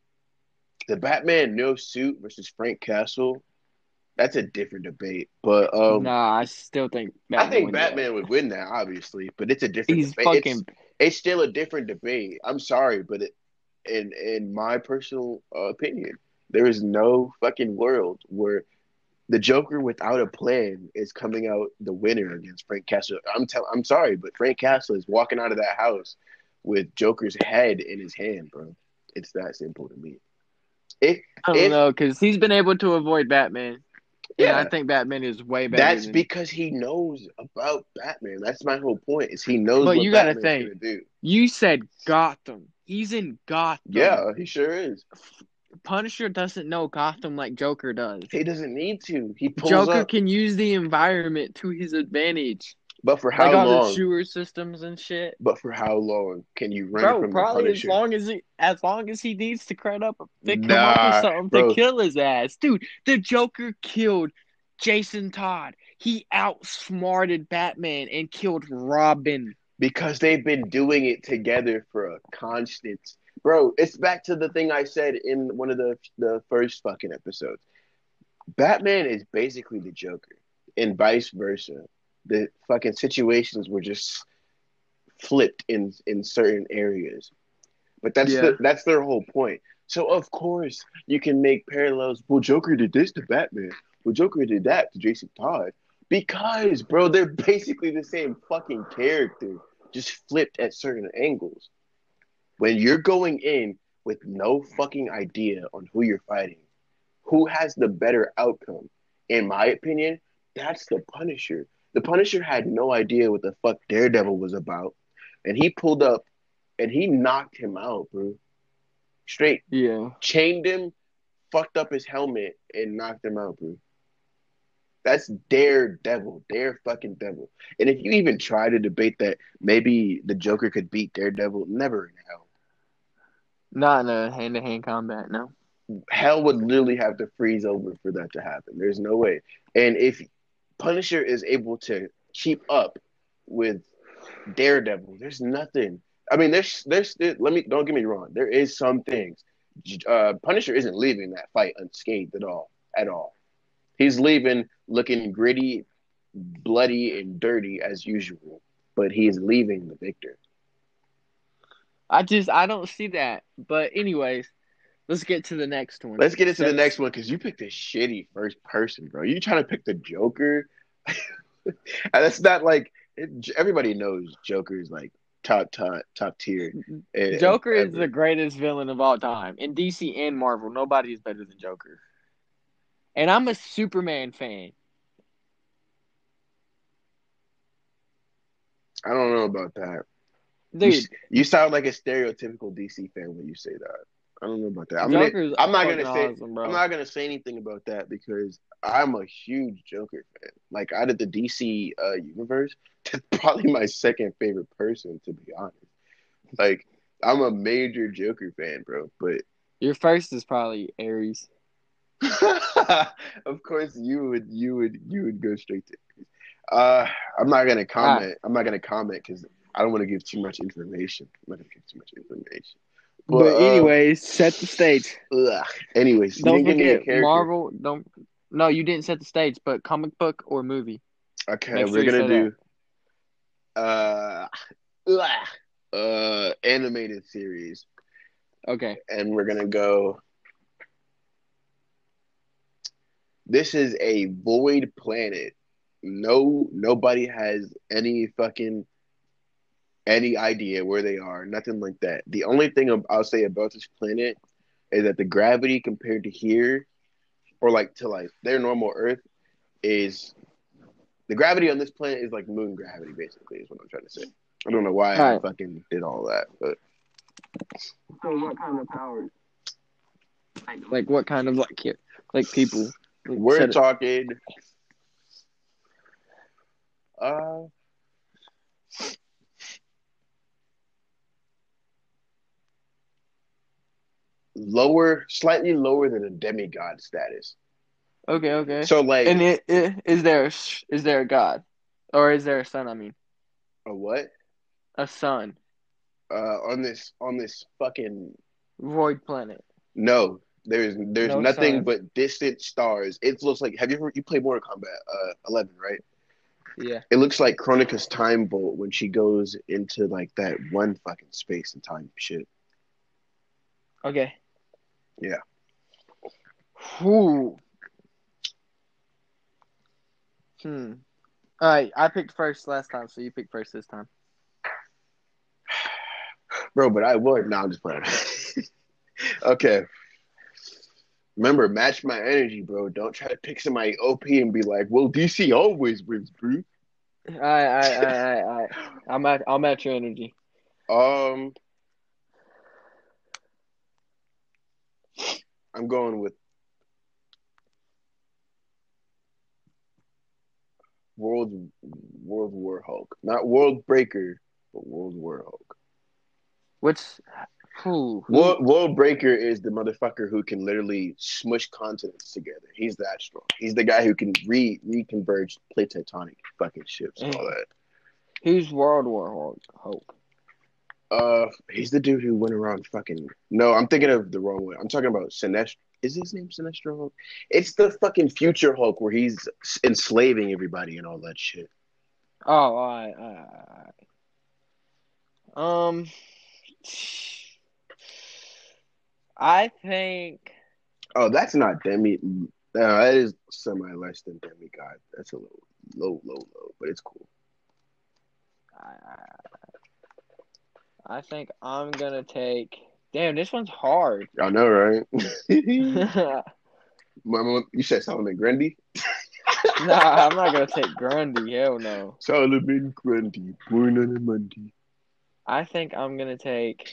[SPEAKER 2] the Batman no suit versus Frank Castle, that's a different debate. But um,
[SPEAKER 1] Nah, I still think
[SPEAKER 2] I
[SPEAKER 1] Batman
[SPEAKER 2] think
[SPEAKER 1] wins that.
[SPEAKER 2] Batman would win that, obviously, but it's a different
[SPEAKER 1] He's
[SPEAKER 2] debate. It's
[SPEAKER 1] fucking.
[SPEAKER 2] it's still a different debate. I'm sorry, but it, in in my personal uh, opinion, there is no fucking world where the Joker without a plan is coming out the winner against Frank Castle. I'm tell I'm sorry, but Frank Castle is walking out of that house with Joker's head in his hand, bro. It's that simple to me. If
[SPEAKER 1] I don't
[SPEAKER 2] if
[SPEAKER 1] know, because he's been able to avoid Batman. And I
[SPEAKER 2] yeah,
[SPEAKER 1] think Batman is way better
[SPEAKER 2] that's
[SPEAKER 1] than.
[SPEAKER 2] because he knows about Batman. That's my whole point. Is he knows
[SPEAKER 1] But
[SPEAKER 2] what
[SPEAKER 1] you gotta
[SPEAKER 2] Batman's
[SPEAKER 1] think.
[SPEAKER 2] gonna do.
[SPEAKER 1] You said Gotham. He's in Gotham.
[SPEAKER 2] Yeah, he sure is.
[SPEAKER 1] Punisher doesn't know Gotham like Joker does.
[SPEAKER 2] He doesn't need to. He pulls
[SPEAKER 1] Joker
[SPEAKER 2] up.
[SPEAKER 1] can use the environment to his advantage.
[SPEAKER 2] But for how
[SPEAKER 1] Like all the
[SPEAKER 2] long?
[SPEAKER 1] sewer systems and shit.
[SPEAKER 2] But for how long can you run
[SPEAKER 1] Bro,
[SPEAKER 2] from the
[SPEAKER 1] probably as
[SPEAKER 2] Punisher?
[SPEAKER 1] long as he as long as he needs to crack up to come up with
[SPEAKER 2] Nah,
[SPEAKER 1] something
[SPEAKER 2] bro.
[SPEAKER 1] to kill his ass. Dude, the Joker killed Jason Todd. He outsmarted Batman and killed Robin.
[SPEAKER 2] Because they've been doing it together for a constant. Bro, it's back to the thing I said in one of the the first fucking episodes. Batman is basically the Joker, and vice versa. The fucking situations were just flipped in in certain areas. But that's
[SPEAKER 1] Yeah.
[SPEAKER 2] the that's their whole point. So of course you can make parallels. Well, Joker did this to Batman. Well, Joker did that to Jason Todd. Because, bro, they're basically the same fucking character, just flipped at certain angles. When you're going in with no fucking idea on who you're fighting, who has the better outcome? In my opinion, that's the Punisher. The Punisher had no idea what the fuck Daredevil was about. And he pulled up and he knocked him out, bro. Straight
[SPEAKER 1] Yeah.
[SPEAKER 2] chained him, fucked up his helmet, and knocked him out, bro. That's Daredevil. Dare fucking devil. And if you even try to debate that maybe the Joker could beat Daredevil, never in hell.
[SPEAKER 1] Not in a hand to hand combat, no.
[SPEAKER 2] Hell would literally have to freeze over for that to happen. There's no way. And if Punisher is able to keep up with Daredevil, there's nothing. I mean, there's there's let me don't get me wrong. There is some things. Uh, Punisher isn't leaving that fight unscathed at all, at all. He's leaving looking gritty, bloody, and dirty as usual, but he's leaving the victor.
[SPEAKER 1] I just I don't see that. But anyways, let's get to the next one.
[SPEAKER 2] Let's get into the next one because you picked a shitty first person, bro. You trying to pick the Joker? That's not like it, everybody knows Joker's like top top top tier.
[SPEAKER 1] Joker is the greatest villain of all time in D C and Marvel. Nobody is better than Joker. And I'm a Superman fan.
[SPEAKER 2] I don't know about that.
[SPEAKER 1] Dude,
[SPEAKER 2] you, you sound like a stereotypical D C fan when you say that. I don't know about that. I'm,
[SPEAKER 1] Joker's
[SPEAKER 2] gonna, I'm not gonna say
[SPEAKER 1] awesome, bro.
[SPEAKER 2] I'm not gonna say anything about that because I'm a huge Joker fan. Like out of the D C uh, universe, that's probably my second favorite person, to be honest. Like I'm a major Joker fan, bro. But
[SPEAKER 1] your first is probably Ares.
[SPEAKER 2] Of course, you would you would you would go straight to Ares. Uh, I'm not gonna comment. Ah. I'm not gonna comment because I don't want to give too much information. I'm not gonna give too much information.
[SPEAKER 1] But, but anyways, uh, set the stage.
[SPEAKER 2] Ugh. Anyways,
[SPEAKER 1] don't forget Marvel. Don't no, you didn't set the stage. But comic book or movie.
[SPEAKER 2] Okay, Make we're sure gonna do uh, uh, animated series.
[SPEAKER 1] Okay,
[SPEAKER 2] and we're gonna go. This is a void planet. No, nobody has any fucking any idea where they are. Nothing like that. The only thing I'll say about this planet is that the gravity compared to here, or like to like their normal Earth, is the gravity on this planet is like moon gravity. Basically, is what I'm trying to say. I don't know why all I right. fucking did all that, but.
[SPEAKER 1] So what kind of powers? Like what kind of like like people? Like
[SPEAKER 2] We're talking. Uh, lower, slightly lower than a demigod status.
[SPEAKER 1] Okay, okay.
[SPEAKER 2] So like,
[SPEAKER 1] and it, it, is there is there a god, or is there a sun? I mean,
[SPEAKER 2] a what?
[SPEAKER 1] A sun.
[SPEAKER 2] Uh, on this on this fucking
[SPEAKER 1] void planet.
[SPEAKER 2] No, there's there's
[SPEAKER 1] no
[SPEAKER 2] nothing
[SPEAKER 1] sun.
[SPEAKER 2] but distant stars. It looks like. Have you ever you played Mortal Kombat uh, eleven, right?
[SPEAKER 1] Yeah.
[SPEAKER 2] It looks like Kronika's time bolt when she goes into like that one fucking space and time shit.
[SPEAKER 1] Okay.
[SPEAKER 2] Yeah.
[SPEAKER 1] Whew. Hmm. All right, I picked first last time, so you picked first this time.
[SPEAKER 2] Bro, but I would. No, I'm just playing. Okay. Remember, match my energy, bro. Don't try to pick somebody O P and be like, well, D C always wins, bro.
[SPEAKER 1] I, I, I, I, I, I'll match, I'll match your energy.
[SPEAKER 2] Um, I'm going with World World War Hulk, not World Breaker, but World War Hulk.
[SPEAKER 1] What's who?
[SPEAKER 2] World, World Breaker is the motherfucker who can literally smush continents together. He's that strong. He's the guy who can re reconverge plate tectonic fucking ships and all that.
[SPEAKER 1] Who's World War Hulk?
[SPEAKER 2] Uh, he's the dude who went around fucking. No, I'm thinking of the wrong one. I'm talking about Sinestro. Is his name Sinestro Hulk? It's the fucking future Hulk where he's enslaving everybody and all that shit.
[SPEAKER 1] Oh, all right, all right, all right. Um, I think.
[SPEAKER 2] Oh, that's not demi. No, that is semi less than demigod. That's a little low, low, low, but it's cool.
[SPEAKER 1] I, I think I'm gonna take. Damn, this one's hard.
[SPEAKER 2] I know, right? Mama, you said Solomon Grundy?
[SPEAKER 1] Nah, I'm not gonna take Grundy. Hell no.
[SPEAKER 2] Solomon Grundy, born on a Monday.
[SPEAKER 1] I think I'm gonna take.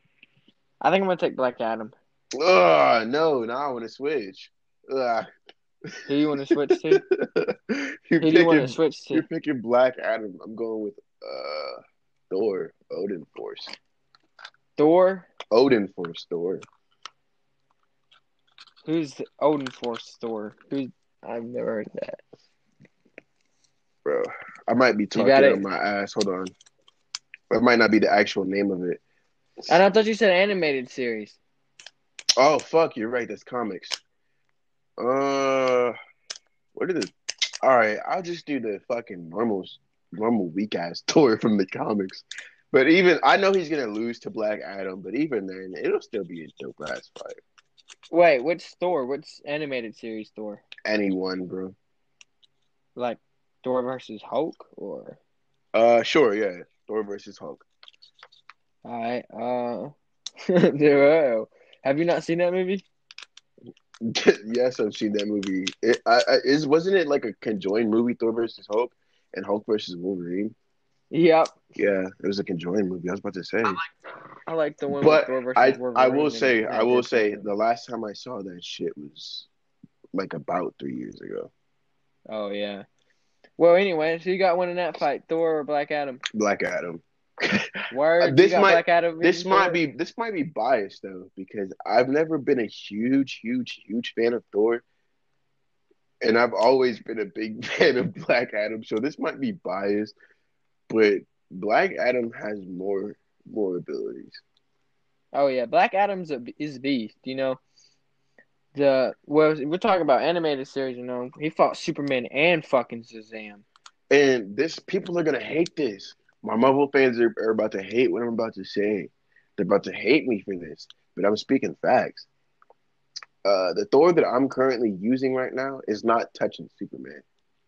[SPEAKER 1] I think I'm gonna take Black Adam.
[SPEAKER 2] Oh no! Now I want to switch. Ugh.
[SPEAKER 1] Who you want to switch to?
[SPEAKER 2] you're
[SPEAKER 1] Who do you want to
[SPEAKER 2] picking
[SPEAKER 1] switch
[SPEAKER 2] you're
[SPEAKER 1] to?
[SPEAKER 2] picking Black Adam. I'm going with uh Thor, Odin Force.
[SPEAKER 1] Thor?
[SPEAKER 2] Odin Force, Thor.
[SPEAKER 1] Who's the Odin Force Thor? Who's I've never heard of that.
[SPEAKER 2] Bro, I might be
[SPEAKER 1] You got
[SPEAKER 2] talking on
[SPEAKER 1] it.
[SPEAKER 2] my ass. Hold on. That might not be the actual name of it.
[SPEAKER 1] And I thought you said animated series.
[SPEAKER 2] Oh fuck, you're right. That's comics. Uh, what are the? All right, I'll just do the fucking normal, normal weak ass Thor from the comics. But even I know he's gonna lose to Black Adam, but even then, it'll still be a dope ass fight.
[SPEAKER 1] Wait, which Thor? Which animated series Thor?
[SPEAKER 2] Anyone, bro.
[SPEAKER 1] Like Thor versus Hulk, or?
[SPEAKER 2] Uh, sure, yeah. Thor versus Hulk.
[SPEAKER 1] All right. Uh, dude, have you not seen that movie?
[SPEAKER 2] Yes, I've seen that movie. It, I, I, is wasn't it like a conjoined movie, Thor versus Hulk and Hulk versus Wolverine?
[SPEAKER 1] Yep.
[SPEAKER 2] Yeah, it was a conjoined movie. I was about to say,
[SPEAKER 1] I like the one with
[SPEAKER 2] but
[SPEAKER 1] Thor versus
[SPEAKER 2] I, I will
[SPEAKER 1] Wolverine and
[SPEAKER 2] say, I
[SPEAKER 1] that
[SPEAKER 2] will
[SPEAKER 1] Deadpool
[SPEAKER 2] say,
[SPEAKER 1] movie.
[SPEAKER 2] the last time I saw that shit was like about three years ago.
[SPEAKER 1] Oh yeah. Well, anyway, so you got one in that fight, Thor or Black Adam?
[SPEAKER 2] Black Adam.
[SPEAKER 1] Word, you
[SPEAKER 2] this
[SPEAKER 1] got
[SPEAKER 2] might,
[SPEAKER 1] Black Adam
[SPEAKER 2] this
[SPEAKER 1] beating
[SPEAKER 2] might
[SPEAKER 1] Thor?
[SPEAKER 2] be, this might be biased though, because I've never been a huge, huge, huge fan of Thor. And I've always been a big fan of Black Adam, so this might be biased, but Black Adam has more more abilities.
[SPEAKER 1] Oh yeah, Black Adam's a, is a beast. You know the well, we're talking about animated series. You know he fought Superman and fucking Shazam.
[SPEAKER 2] And this people are gonna hate this. My Marvel fans are, are about to hate what I'm about to say. They're about to hate me for this, but I'm speaking facts. Uh, the Thor that I'm currently using right now is not touching Superman.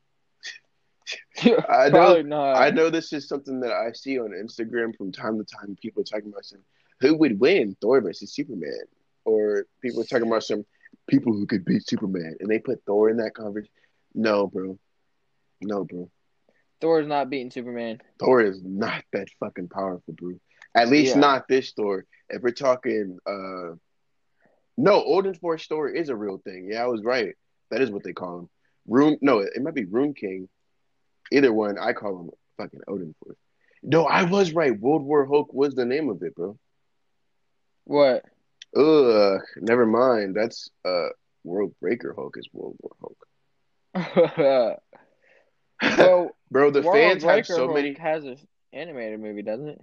[SPEAKER 2] I know,
[SPEAKER 1] Probably
[SPEAKER 2] I
[SPEAKER 1] not.
[SPEAKER 2] know this is something that I see on Instagram from time to time. People talking about some who would win, Thor versus Superman, or people talking about some people who could beat Superman, and they put Thor in that conversation. No, bro, no, bro.
[SPEAKER 1] Thor's not beating Superman.
[SPEAKER 2] Thor is not that fucking powerful, bro. At least
[SPEAKER 1] Yeah.
[SPEAKER 2] not this Thor. If we're talking, uh, no, Odin Force Thor is a real thing. Yeah, I was right. That is what they call him. Rune, no, it might be Rune King. Either one, I call him fucking Odin Force. No, I was right. World War Hulk was the name of it, bro.
[SPEAKER 1] What?
[SPEAKER 2] Ugh, never mind. That's uh, World Breaker Hulk is World War
[SPEAKER 1] Well,
[SPEAKER 2] Hulk. Bro, the
[SPEAKER 1] World
[SPEAKER 2] fans have
[SPEAKER 1] Breaker
[SPEAKER 2] so
[SPEAKER 1] Hulk
[SPEAKER 2] many.
[SPEAKER 1] has an animated movie, doesn't it?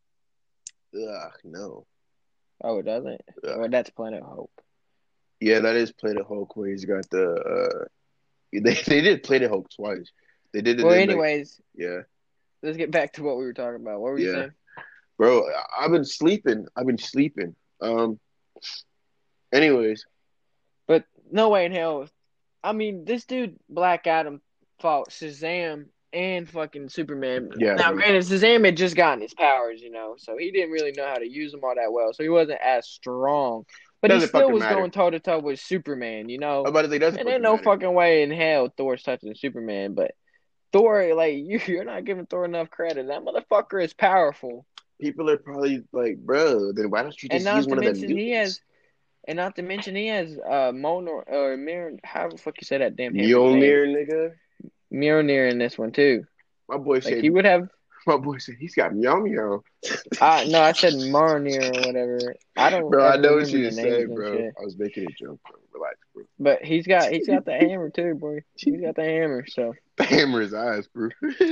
[SPEAKER 2] Ugh, no.
[SPEAKER 1] Oh, it doesn't.
[SPEAKER 2] Ugh.
[SPEAKER 1] Well, that's Planet Hope.
[SPEAKER 2] Yeah, that is Planet Hulk where he's got the. Uh, they they did Planet Hulk twice. They did it
[SPEAKER 1] Well,
[SPEAKER 2] in like
[SPEAKER 1] anyways,
[SPEAKER 2] yeah
[SPEAKER 1] let's get back to what we were talking about. What were you
[SPEAKER 2] yeah,
[SPEAKER 1] saying?
[SPEAKER 2] bro. I've been sleeping. I've been sleeping. Um. Anyways,
[SPEAKER 1] But no way in hell. I mean, this dude Black Adam fought Shazam and fucking Superman.
[SPEAKER 2] yeah,
[SPEAKER 1] Now,
[SPEAKER 2] bro.
[SPEAKER 1] granted, Shazam had just gotten his powers, you know, so he didn't really know how to use them all that well. So he wasn't as strong, but he
[SPEAKER 2] Doesn't
[SPEAKER 1] still
[SPEAKER 2] fucking
[SPEAKER 1] was
[SPEAKER 2] matter.
[SPEAKER 1] going toe to toe with Superman, you know.
[SPEAKER 2] I'm about to say doesn't
[SPEAKER 1] And ain't
[SPEAKER 2] fucking
[SPEAKER 1] no
[SPEAKER 2] matter.
[SPEAKER 1] fucking way in hell Thor's touching Superman, but Thor, like you, you're not giving Thor enough credit. That motherfucker is powerful,
[SPEAKER 2] People are probably like, bro, then why don't you
[SPEAKER 1] and
[SPEAKER 2] just use
[SPEAKER 1] not to
[SPEAKER 2] one of the
[SPEAKER 1] mention he
[SPEAKER 2] mutants?
[SPEAKER 1] has, and not to mention he has uh Mjolnir or Mir, however the fuck you say that damn hammer's name,
[SPEAKER 2] Mjolnir, nigga.
[SPEAKER 1] Mjolnir in this one too.
[SPEAKER 2] My boy
[SPEAKER 1] Like
[SPEAKER 2] said.
[SPEAKER 1] he would have.
[SPEAKER 2] My boy said he's got meow meow.
[SPEAKER 1] Uh no, I said Mjolnir or whatever. I don't
[SPEAKER 2] Bro, I
[SPEAKER 1] ever
[SPEAKER 2] know what
[SPEAKER 1] remember
[SPEAKER 2] you
[SPEAKER 1] the
[SPEAKER 2] just said,
[SPEAKER 1] names and
[SPEAKER 2] bro.
[SPEAKER 1] shit.
[SPEAKER 2] I was making a joke, bro. Relax, bro.
[SPEAKER 1] But he's got he's got the hammer too, boy. He's got the hammer. So
[SPEAKER 2] Hammer his eyes, bro.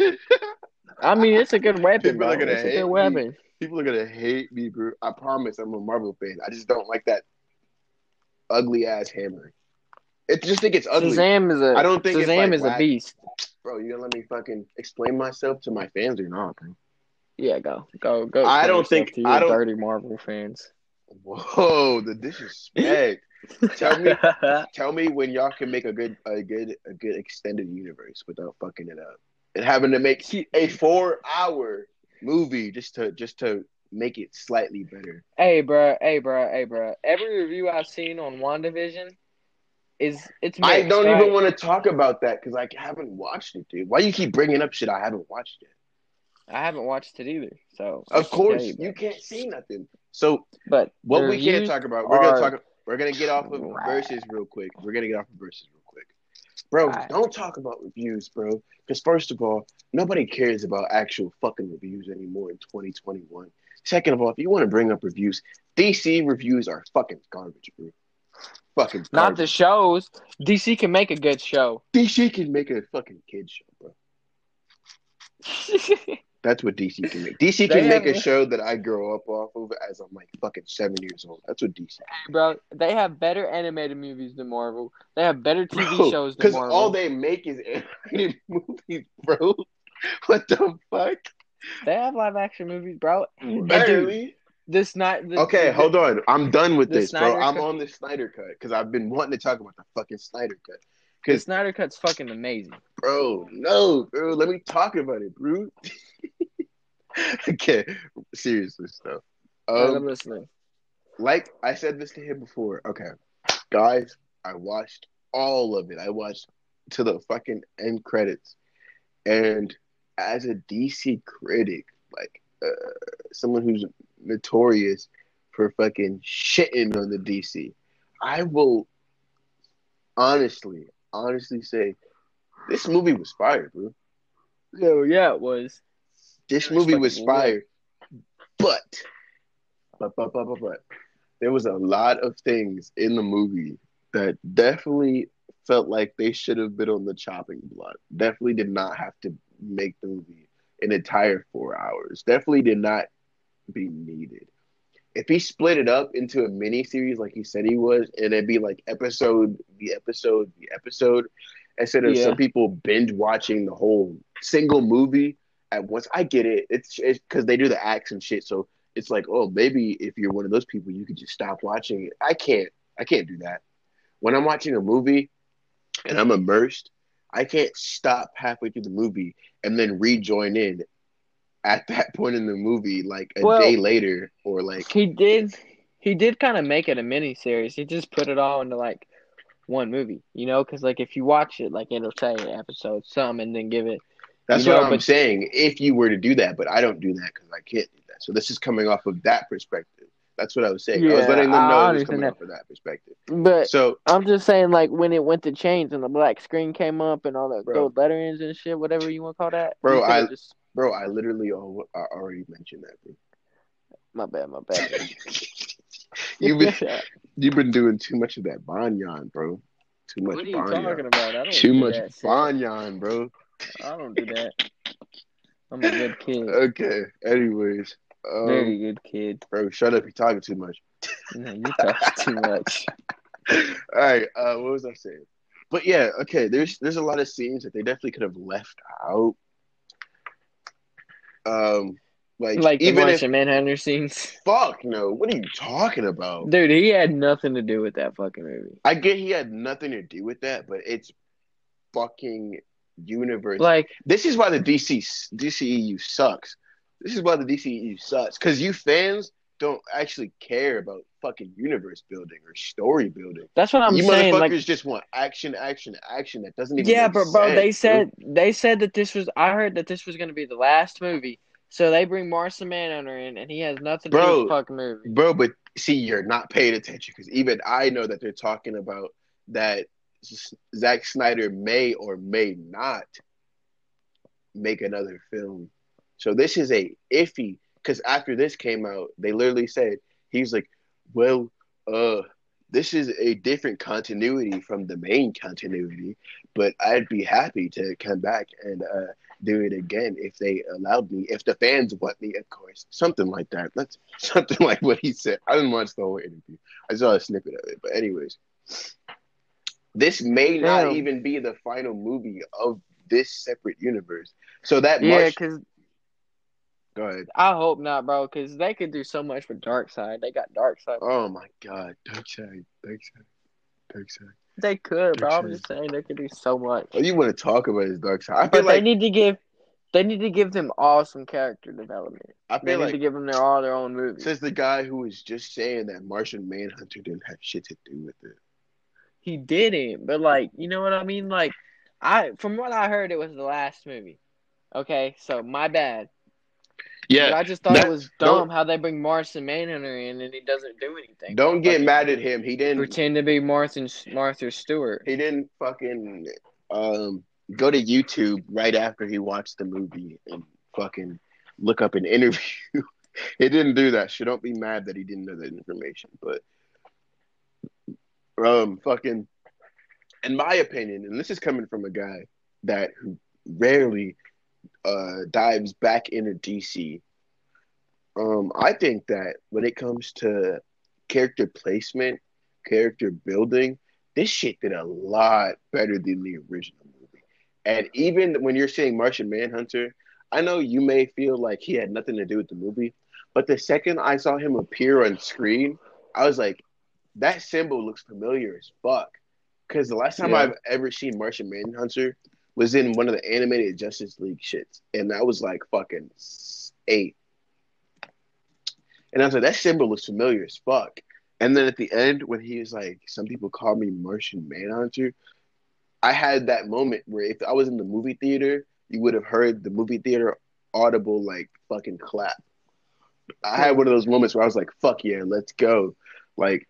[SPEAKER 1] I mean, it's a good weapon,
[SPEAKER 2] People are
[SPEAKER 1] bro.
[SPEAKER 2] gonna
[SPEAKER 1] It's a good
[SPEAKER 2] hate me.
[SPEAKER 1] weapon.
[SPEAKER 2] People are gonna hate me, bro. I promise I'm a Marvel fan. I just don't like that ugly ass hammer. It just think it's ugly.
[SPEAKER 1] Shazam is
[SPEAKER 2] I
[SPEAKER 1] a
[SPEAKER 2] don't think it's
[SPEAKER 1] Shazam
[SPEAKER 2] like
[SPEAKER 1] is a
[SPEAKER 2] whack.
[SPEAKER 1] beast.
[SPEAKER 2] Bro, you gonna let me fucking explain myself to my fans or not, bro?
[SPEAKER 1] Yeah, go go go.
[SPEAKER 2] I
[SPEAKER 1] Explain
[SPEAKER 2] don't
[SPEAKER 1] yourself
[SPEAKER 2] think
[SPEAKER 1] to
[SPEAKER 2] I
[SPEAKER 1] your
[SPEAKER 2] don't.
[SPEAKER 1] dirty Marvel fans.
[SPEAKER 2] Whoa, the disrespect. Tell me, tell me when y'all can make a good, a good, a good extended universe without fucking it up and having to make a four-hour movie just to just to make it slightly better.
[SPEAKER 1] Hey, bro. Hey, bro. Hey, bro. Every review I've seen on WandaVision is it's
[SPEAKER 2] I
[SPEAKER 1] mixed,
[SPEAKER 2] don't
[SPEAKER 1] right?
[SPEAKER 2] even want to talk about that because I haven't watched it, dude. Why you keep bringing up shit I haven't watched yet?
[SPEAKER 1] I haven't watched it either, so I
[SPEAKER 2] Of
[SPEAKER 1] can't tell
[SPEAKER 2] course,
[SPEAKER 1] you.
[SPEAKER 2] you
[SPEAKER 1] But,
[SPEAKER 2] can't see nothing. So
[SPEAKER 1] but the
[SPEAKER 2] what we can't
[SPEAKER 1] reviews
[SPEAKER 2] talk about, we're gonna
[SPEAKER 1] are
[SPEAKER 2] talk. We're gonna get off of
[SPEAKER 1] trash.
[SPEAKER 2] verses real quick. We're gonna get off of verses real quick. Bro,
[SPEAKER 1] Right.
[SPEAKER 2] don't talk about reviews, bro. Because first of all, nobody cares about actual fucking reviews anymore in twenty twenty-one. Second of all, if you want to bring up reviews, D C reviews are fucking garbage, bro. Fucking
[SPEAKER 1] Not the
[SPEAKER 2] garbage.
[SPEAKER 1] shows. D C can make a good show.
[SPEAKER 2] D C can make a fucking kid show, bro. That's what D C can make. D C
[SPEAKER 1] They
[SPEAKER 2] can make
[SPEAKER 1] have-
[SPEAKER 2] a show that I grow up off of as I'm like fucking seven years old. That's what D C can make.
[SPEAKER 1] Bro, they have better animated movies than Marvel. They have better T V
[SPEAKER 2] Bro,
[SPEAKER 1] shows than
[SPEAKER 2] because
[SPEAKER 1] Marvel.
[SPEAKER 2] all they make is animated movies, bro. What the fuck?
[SPEAKER 1] They have live action movies, bro. And dude,
[SPEAKER 2] Barely.
[SPEAKER 1] this night. The,
[SPEAKER 2] Okay,
[SPEAKER 1] the,
[SPEAKER 2] hold on. I'm done with
[SPEAKER 1] the
[SPEAKER 2] this, bro.
[SPEAKER 1] Snyder
[SPEAKER 2] I'm
[SPEAKER 1] Cut-
[SPEAKER 2] on the Snyder Cut because I've been wanting to talk about the fucking Snyder Cut.
[SPEAKER 1] The
[SPEAKER 2] Because,
[SPEAKER 1] Snyder Cut's fucking amazing.
[SPEAKER 2] bro, no, bro. Let me talk about it, bro. Okay, seriously, stuff.
[SPEAKER 1] Alright, I'm
[SPEAKER 2] Um,
[SPEAKER 1] listening.
[SPEAKER 2] like I said this to him before. Okay, guys, I watched all of it. I watched to the fucking end credits, and as a D C critic, like uh, someone who's notorious for fucking shitting on the D C, I will honestly, honestly say this movie was fire, bro.
[SPEAKER 1] Oh yeah, it was.
[SPEAKER 2] This
[SPEAKER 1] It was
[SPEAKER 2] movie was
[SPEAKER 1] fucking
[SPEAKER 2] fire, but, but, but, but, but, but, there was a lot of things in the movie that definitely felt like they should have been on the chopping block. Definitely did not have to make the movie an entire four hours. Definitely did not be needed. If he split it up into a mini series like he said he was, and it'd be like episode, the episode, the episode, instead of
[SPEAKER 1] Yeah.
[SPEAKER 2] some people binge watching the whole single movie at once. I get it. It's because they do the acts and shit. So it's like, oh, maybe if you're one of those people, you could just stop watching it. I can't. I can't do that. When I'm watching a movie and I'm immersed, I can't stop halfway through the movie and then rejoin in at that point in the movie, like a
[SPEAKER 1] Well,
[SPEAKER 2] day later, or like
[SPEAKER 1] He did. He did kind of make it a mini series. He just put it all into like one movie, you know, because like if you watch it, like it'll say episode some and then give it.
[SPEAKER 2] that's
[SPEAKER 1] you
[SPEAKER 2] what
[SPEAKER 1] know,
[SPEAKER 2] I'm
[SPEAKER 1] but-
[SPEAKER 2] saying. If you were to do that, but I don't do that because I can't do that. So this is coming off of that perspective. That's what I was saying. I was
[SPEAKER 1] Yeah,
[SPEAKER 2] letting them
[SPEAKER 1] I
[SPEAKER 2] know it was
[SPEAKER 1] understand
[SPEAKER 2] coming
[SPEAKER 1] that.
[SPEAKER 2] off of that perspective.
[SPEAKER 1] But
[SPEAKER 2] So
[SPEAKER 1] I'm just saying, like when it went to change and the black screen came up and all the
[SPEAKER 2] Bro.
[SPEAKER 1] gold letterings and shit, whatever you want to call that.
[SPEAKER 2] Bro,
[SPEAKER 1] you could've
[SPEAKER 2] I-
[SPEAKER 1] just
[SPEAKER 2] Bro, I literally al- I already mentioned that, bro.
[SPEAKER 1] my bad, my bad.
[SPEAKER 2] you've been you've been doing too much of that banyan, bro. Too much
[SPEAKER 1] What are you
[SPEAKER 2] banyan.
[SPEAKER 1] talking about? I don't
[SPEAKER 2] Too
[SPEAKER 1] do
[SPEAKER 2] much
[SPEAKER 1] that shit.
[SPEAKER 2] banyan, bro.
[SPEAKER 1] I don't do that. I'm a good kid.
[SPEAKER 2] Okay. Anyways, um,
[SPEAKER 1] Very good kid.
[SPEAKER 2] bro, shut up. You're talking too much.
[SPEAKER 1] No, you're talking too much.
[SPEAKER 2] All right. Uh, what was I saying? But yeah, okay. There's there's a lot of scenes that they definitely could have left out. Um, like,
[SPEAKER 1] Like the
[SPEAKER 2] even if
[SPEAKER 1] Martian Manhunter scenes.
[SPEAKER 2] fuck no, what are you talking about?
[SPEAKER 1] Dude, he had nothing to do with that fucking movie.
[SPEAKER 2] I get he had nothing to do with that, but it's fucking universe.
[SPEAKER 1] Like,
[SPEAKER 2] This is why the D C D C E U sucks. This is why the D C E U sucks because you fans don't actually care about fucking universe building or story building.
[SPEAKER 1] that's what I'm
[SPEAKER 2] you
[SPEAKER 1] saying.
[SPEAKER 2] motherfuckers
[SPEAKER 1] Like,
[SPEAKER 2] just want action, action, action. That doesn't even
[SPEAKER 1] yeah,
[SPEAKER 2] make
[SPEAKER 1] but bro,
[SPEAKER 2] sense,
[SPEAKER 1] they
[SPEAKER 2] bro.
[SPEAKER 1] said they said that this was. I heard that this was going to be the last movie. So they bring Martian Manhunter in, and he has nothing to do
[SPEAKER 2] Bro,
[SPEAKER 1] with the fucking movie.
[SPEAKER 2] Bro, but see, you're not paying attention because even I know that they're talking about that Zack Snyder may or may not make another film. So this is a iffy because after this came out, they literally said he's like, well, uh, this is a different continuity from the main continuity, but I'd be happy to come back and uh, do it again if they allowed me, if the fans want me, of course. Something like that. That's something like what he said. I didn't watch the whole interview. I saw a snippet of it. But anyways, this may not
[SPEAKER 1] Damn.
[SPEAKER 2] even be the final movie of this separate universe. So that
[SPEAKER 1] Yeah,
[SPEAKER 2] March...
[SPEAKER 1] because
[SPEAKER 2] Go ahead.
[SPEAKER 1] I hope not, bro. Because they could do so much with Darkseid. They got Darkseid.
[SPEAKER 2] Oh my God. Darkseid. Darkseid. Darkseid.
[SPEAKER 1] They could, bro. I'm
[SPEAKER 2] Darkseid.
[SPEAKER 1] just saying they could do so much.
[SPEAKER 2] Oh, you want to talk about his dark side? I feel
[SPEAKER 1] But
[SPEAKER 2] like
[SPEAKER 1] they need to give, they need to give them all some character development.
[SPEAKER 2] I
[SPEAKER 1] They
[SPEAKER 2] feel
[SPEAKER 1] need
[SPEAKER 2] like
[SPEAKER 1] to give them their all their own movies.
[SPEAKER 2] says the guy who was just saying that Martian Manhunter didn't have shit to do with it.
[SPEAKER 1] He didn't, but like, you know what I mean? Like, I from what I heard, it was the last movie. Okay, so my bad. But I just thought
[SPEAKER 2] that-
[SPEAKER 1] it was
[SPEAKER 2] don't-
[SPEAKER 1] dumb how they bring Martian Manhunter in and he doesn't do anything.
[SPEAKER 2] Don't get
[SPEAKER 1] Like,
[SPEAKER 2] mad at him. He didn't.
[SPEAKER 1] Pretend to be Martha Martha Stewart.
[SPEAKER 2] He didn't fucking um, go to YouTube right after he watched the movie and fucking look up an interview. He didn't do that. So don't be mad that he didn't know that information. But um, fucking, in my opinion, and this is coming from a guy that who rarely uh dives back into D C. Um, I think that when it comes to character placement, character building, this shit did a lot better than the original movie. And even when you're saying Martian Manhunter, I know you may feel like he had nothing to do with the movie, but the second I saw him appear on screen, I was like, that symbol looks familiar as fuck. Because the last time
[SPEAKER 1] Yeah.
[SPEAKER 2] I've ever seen Martian Manhunter was in one of the animated Justice League shits, and that was like fucking eight. And I was like, that symbol looks familiar as fuck. And then at the end, when he was like, some people call me Martian Manhunter, I had that moment where if I was in the movie theater, you would have heard the movie theater audible, like, fucking clap. I had one of those moments where I was like, fuck yeah, let's go. Like,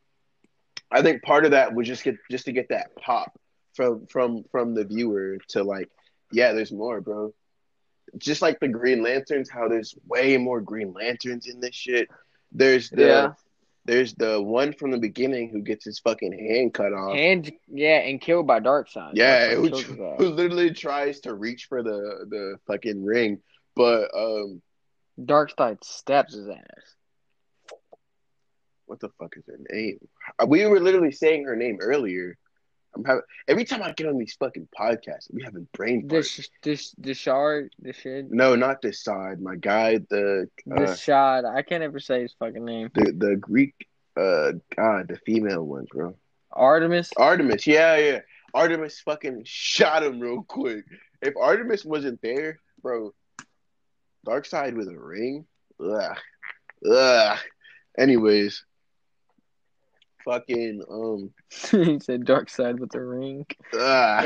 [SPEAKER 2] I think part of that was just get just to get that pop from from from the viewer to like, yeah, there's more, bro. Just like the Green Lanterns, how there's way more Green Lanterns in this shit. There's the
[SPEAKER 1] Yeah.
[SPEAKER 2] there's the one from the beginning who gets his fucking hand cut off.
[SPEAKER 1] Hand, yeah, and killed by Darkseid.
[SPEAKER 2] Yeah,
[SPEAKER 1] Darkseid
[SPEAKER 2] who,
[SPEAKER 1] killed his ass.
[SPEAKER 2] who literally tries to reach for the the fucking ring, but um,
[SPEAKER 1] Darkseid stabs his ass.
[SPEAKER 2] what the fuck is her name? We were literally saying her name earlier. I'm having every time I get on these fucking podcasts, we having brain farts.
[SPEAKER 1] This, this, the shard, the shit,
[SPEAKER 2] No, not this side. My guy, the
[SPEAKER 1] this
[SPEAKER 2] uh,
[SPEAKER 1] shot. I can't ever say his fucking name.
[SPEAKER 2] the the Greek, uh, God, the female ones, bro.
[SPEAKER 1] Artemis.
[SPEAKER 2] Artemis, yeah, yeah. Artemis fucking shot him real quick. If Artemis wasn't there, bro, Darkseid with a ring, ugh, ugh. Anyways, fucking um,
[SPEAKER 1] He said Darkseid with the ring.
[SPEAKER 2] ugh.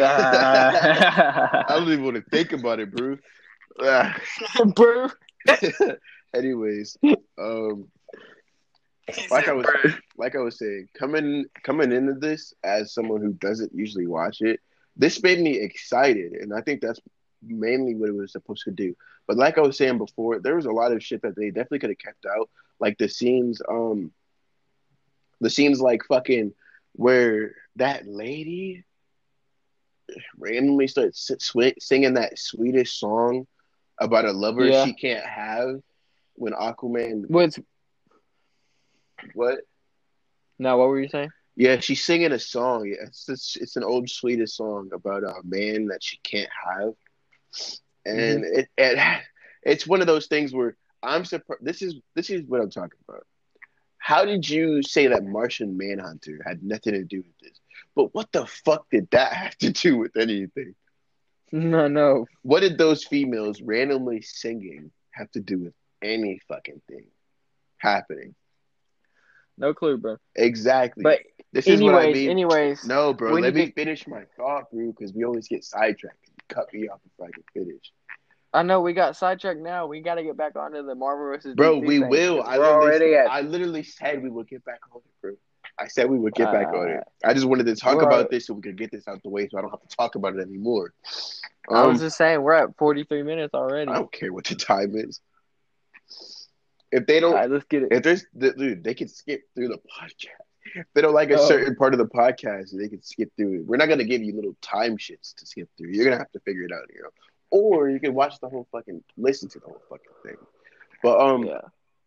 [SPEAKER 2] I don't even want to think about it, bro. Ugh.
[SPEAKER 1] Bro.
[SPEAKER 2] Anyways, um, like I was like I was saying, coming coming into this as someone who doesn't usually watch it, this made me excited, and I think that's mainly what it was supposed to do. But like I was saying before, there was a lot of shit that they definitely could have kept out, like the scenes, um, the scenes like fucking where that lady randomly starts sw- singing that Swedish song about a lover
[SPEAKER 1] Yeah.
[SPEAKER 2] she can't have when Aquaman.
[SPEAKER 1] What's
[SPEAKER 2] What?
[SPEAKER 1] no? What were you saying?
[SPEAKER 2] Yeah, she's singing a song. Yeah, it's it's, it's an old Swedish song about a man that she can't have, and mm-hmm. it, it it's one of those things where I'm surprised. This is this is what I'm talking about. How did you say that Martian Manhunter had nothing to do with this? But what the fuck did that have to do with anything?
[SPEAKER 1] No, no.
[SPEAKER 2] What did those females randomly singing have to do with any fucking thing happening?
[SPEAKER 1] No clue, bro.
[SPEAKER 2] Exactly.
[SPEAKER 1] But
[SPEAKER 2] this
[SPEAKER 1] anyways,
[SPEAKER 2] is what I mean.
[SPEAKER 1] anyways.
[SPEAKER 2] No, bro. Let me
[SPEAKER 1] to...
[SPEAKER 2] finish my thought, bro, because we always get sidetracked. You cut me off if I can finish.
[SPEAKER 1] I know we got sidetracked now. We got to get back onto the Marvel versus
[SPEAKER 2] Bro,
[SPEAKER 1] D C
[SPEAKER 2] we
[SPEAKER 1] thing,
[SPEAKER 2] will. I
[SPEAKER 1] we're
[SPEAKER 2] literally,
[SPEAKER 1] already at...
[SPEAKER 2] I literally said we would get back on it, bro. I said we would get
[SPEAKER 1] uh,
[SPEAKER 2] back on it. I just wanted to talk
[SPEAKER 1] we're...
[SPEAKER 2] about this so we could get this out the way so I don't have to talk about it anymore.
[SPEAKER 1] Um, I was just saying, we're at forty-three minutes already.
[SPEAKER 2] I don't care what the time is. If they don't,
[SPEAKER 1] All right, let's get it.
[SPEAKER 2] If there's, dude, they can skip through the podcast. If they don't like a
[SPEAKER 1] oh.
[SPEAKER 2] certain part of the podcast, they can skip through it. We're not gonna give you little time shits to skip through. You're gonna have to figure it out, you know. Or you can watch the whole fucking, listen to the whole fucking thing. But um,
[SPEAKER 1] yeah.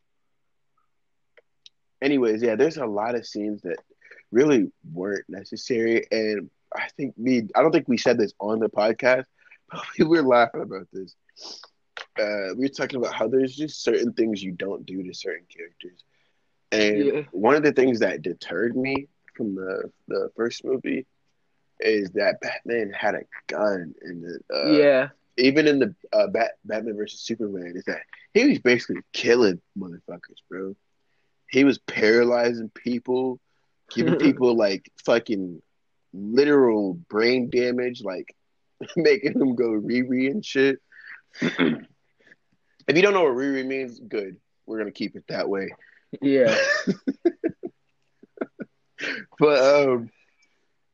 [SPEAKER 2] Anyways, yeah, there's a lot of scenes that really weren't necessary, and I think me, I don't think we said this on the podcast, but we were laughing about this. Uh, we were talking about how there's just certain things you don't do to certain characters. And
[SPEAKER 1] yeah.
[SPEAKER 2] one of the things that deterred me from the, the first movie is that Batman had a gun. And the, uh,
[SPEAKER 1] yeah.
[SPEAKER 2] Even in the uh, Bat- Batman versus Superman, is that he was basically killing motherfuckers, bro. He was paralyzing people, giving people like fucking literal brain damage, like making them go Riri and shit. If you don't know what Riri means, good. We're gonna keep it that way.
[SPEAKER 1] Yeah.
[SPEAKER 2] But um,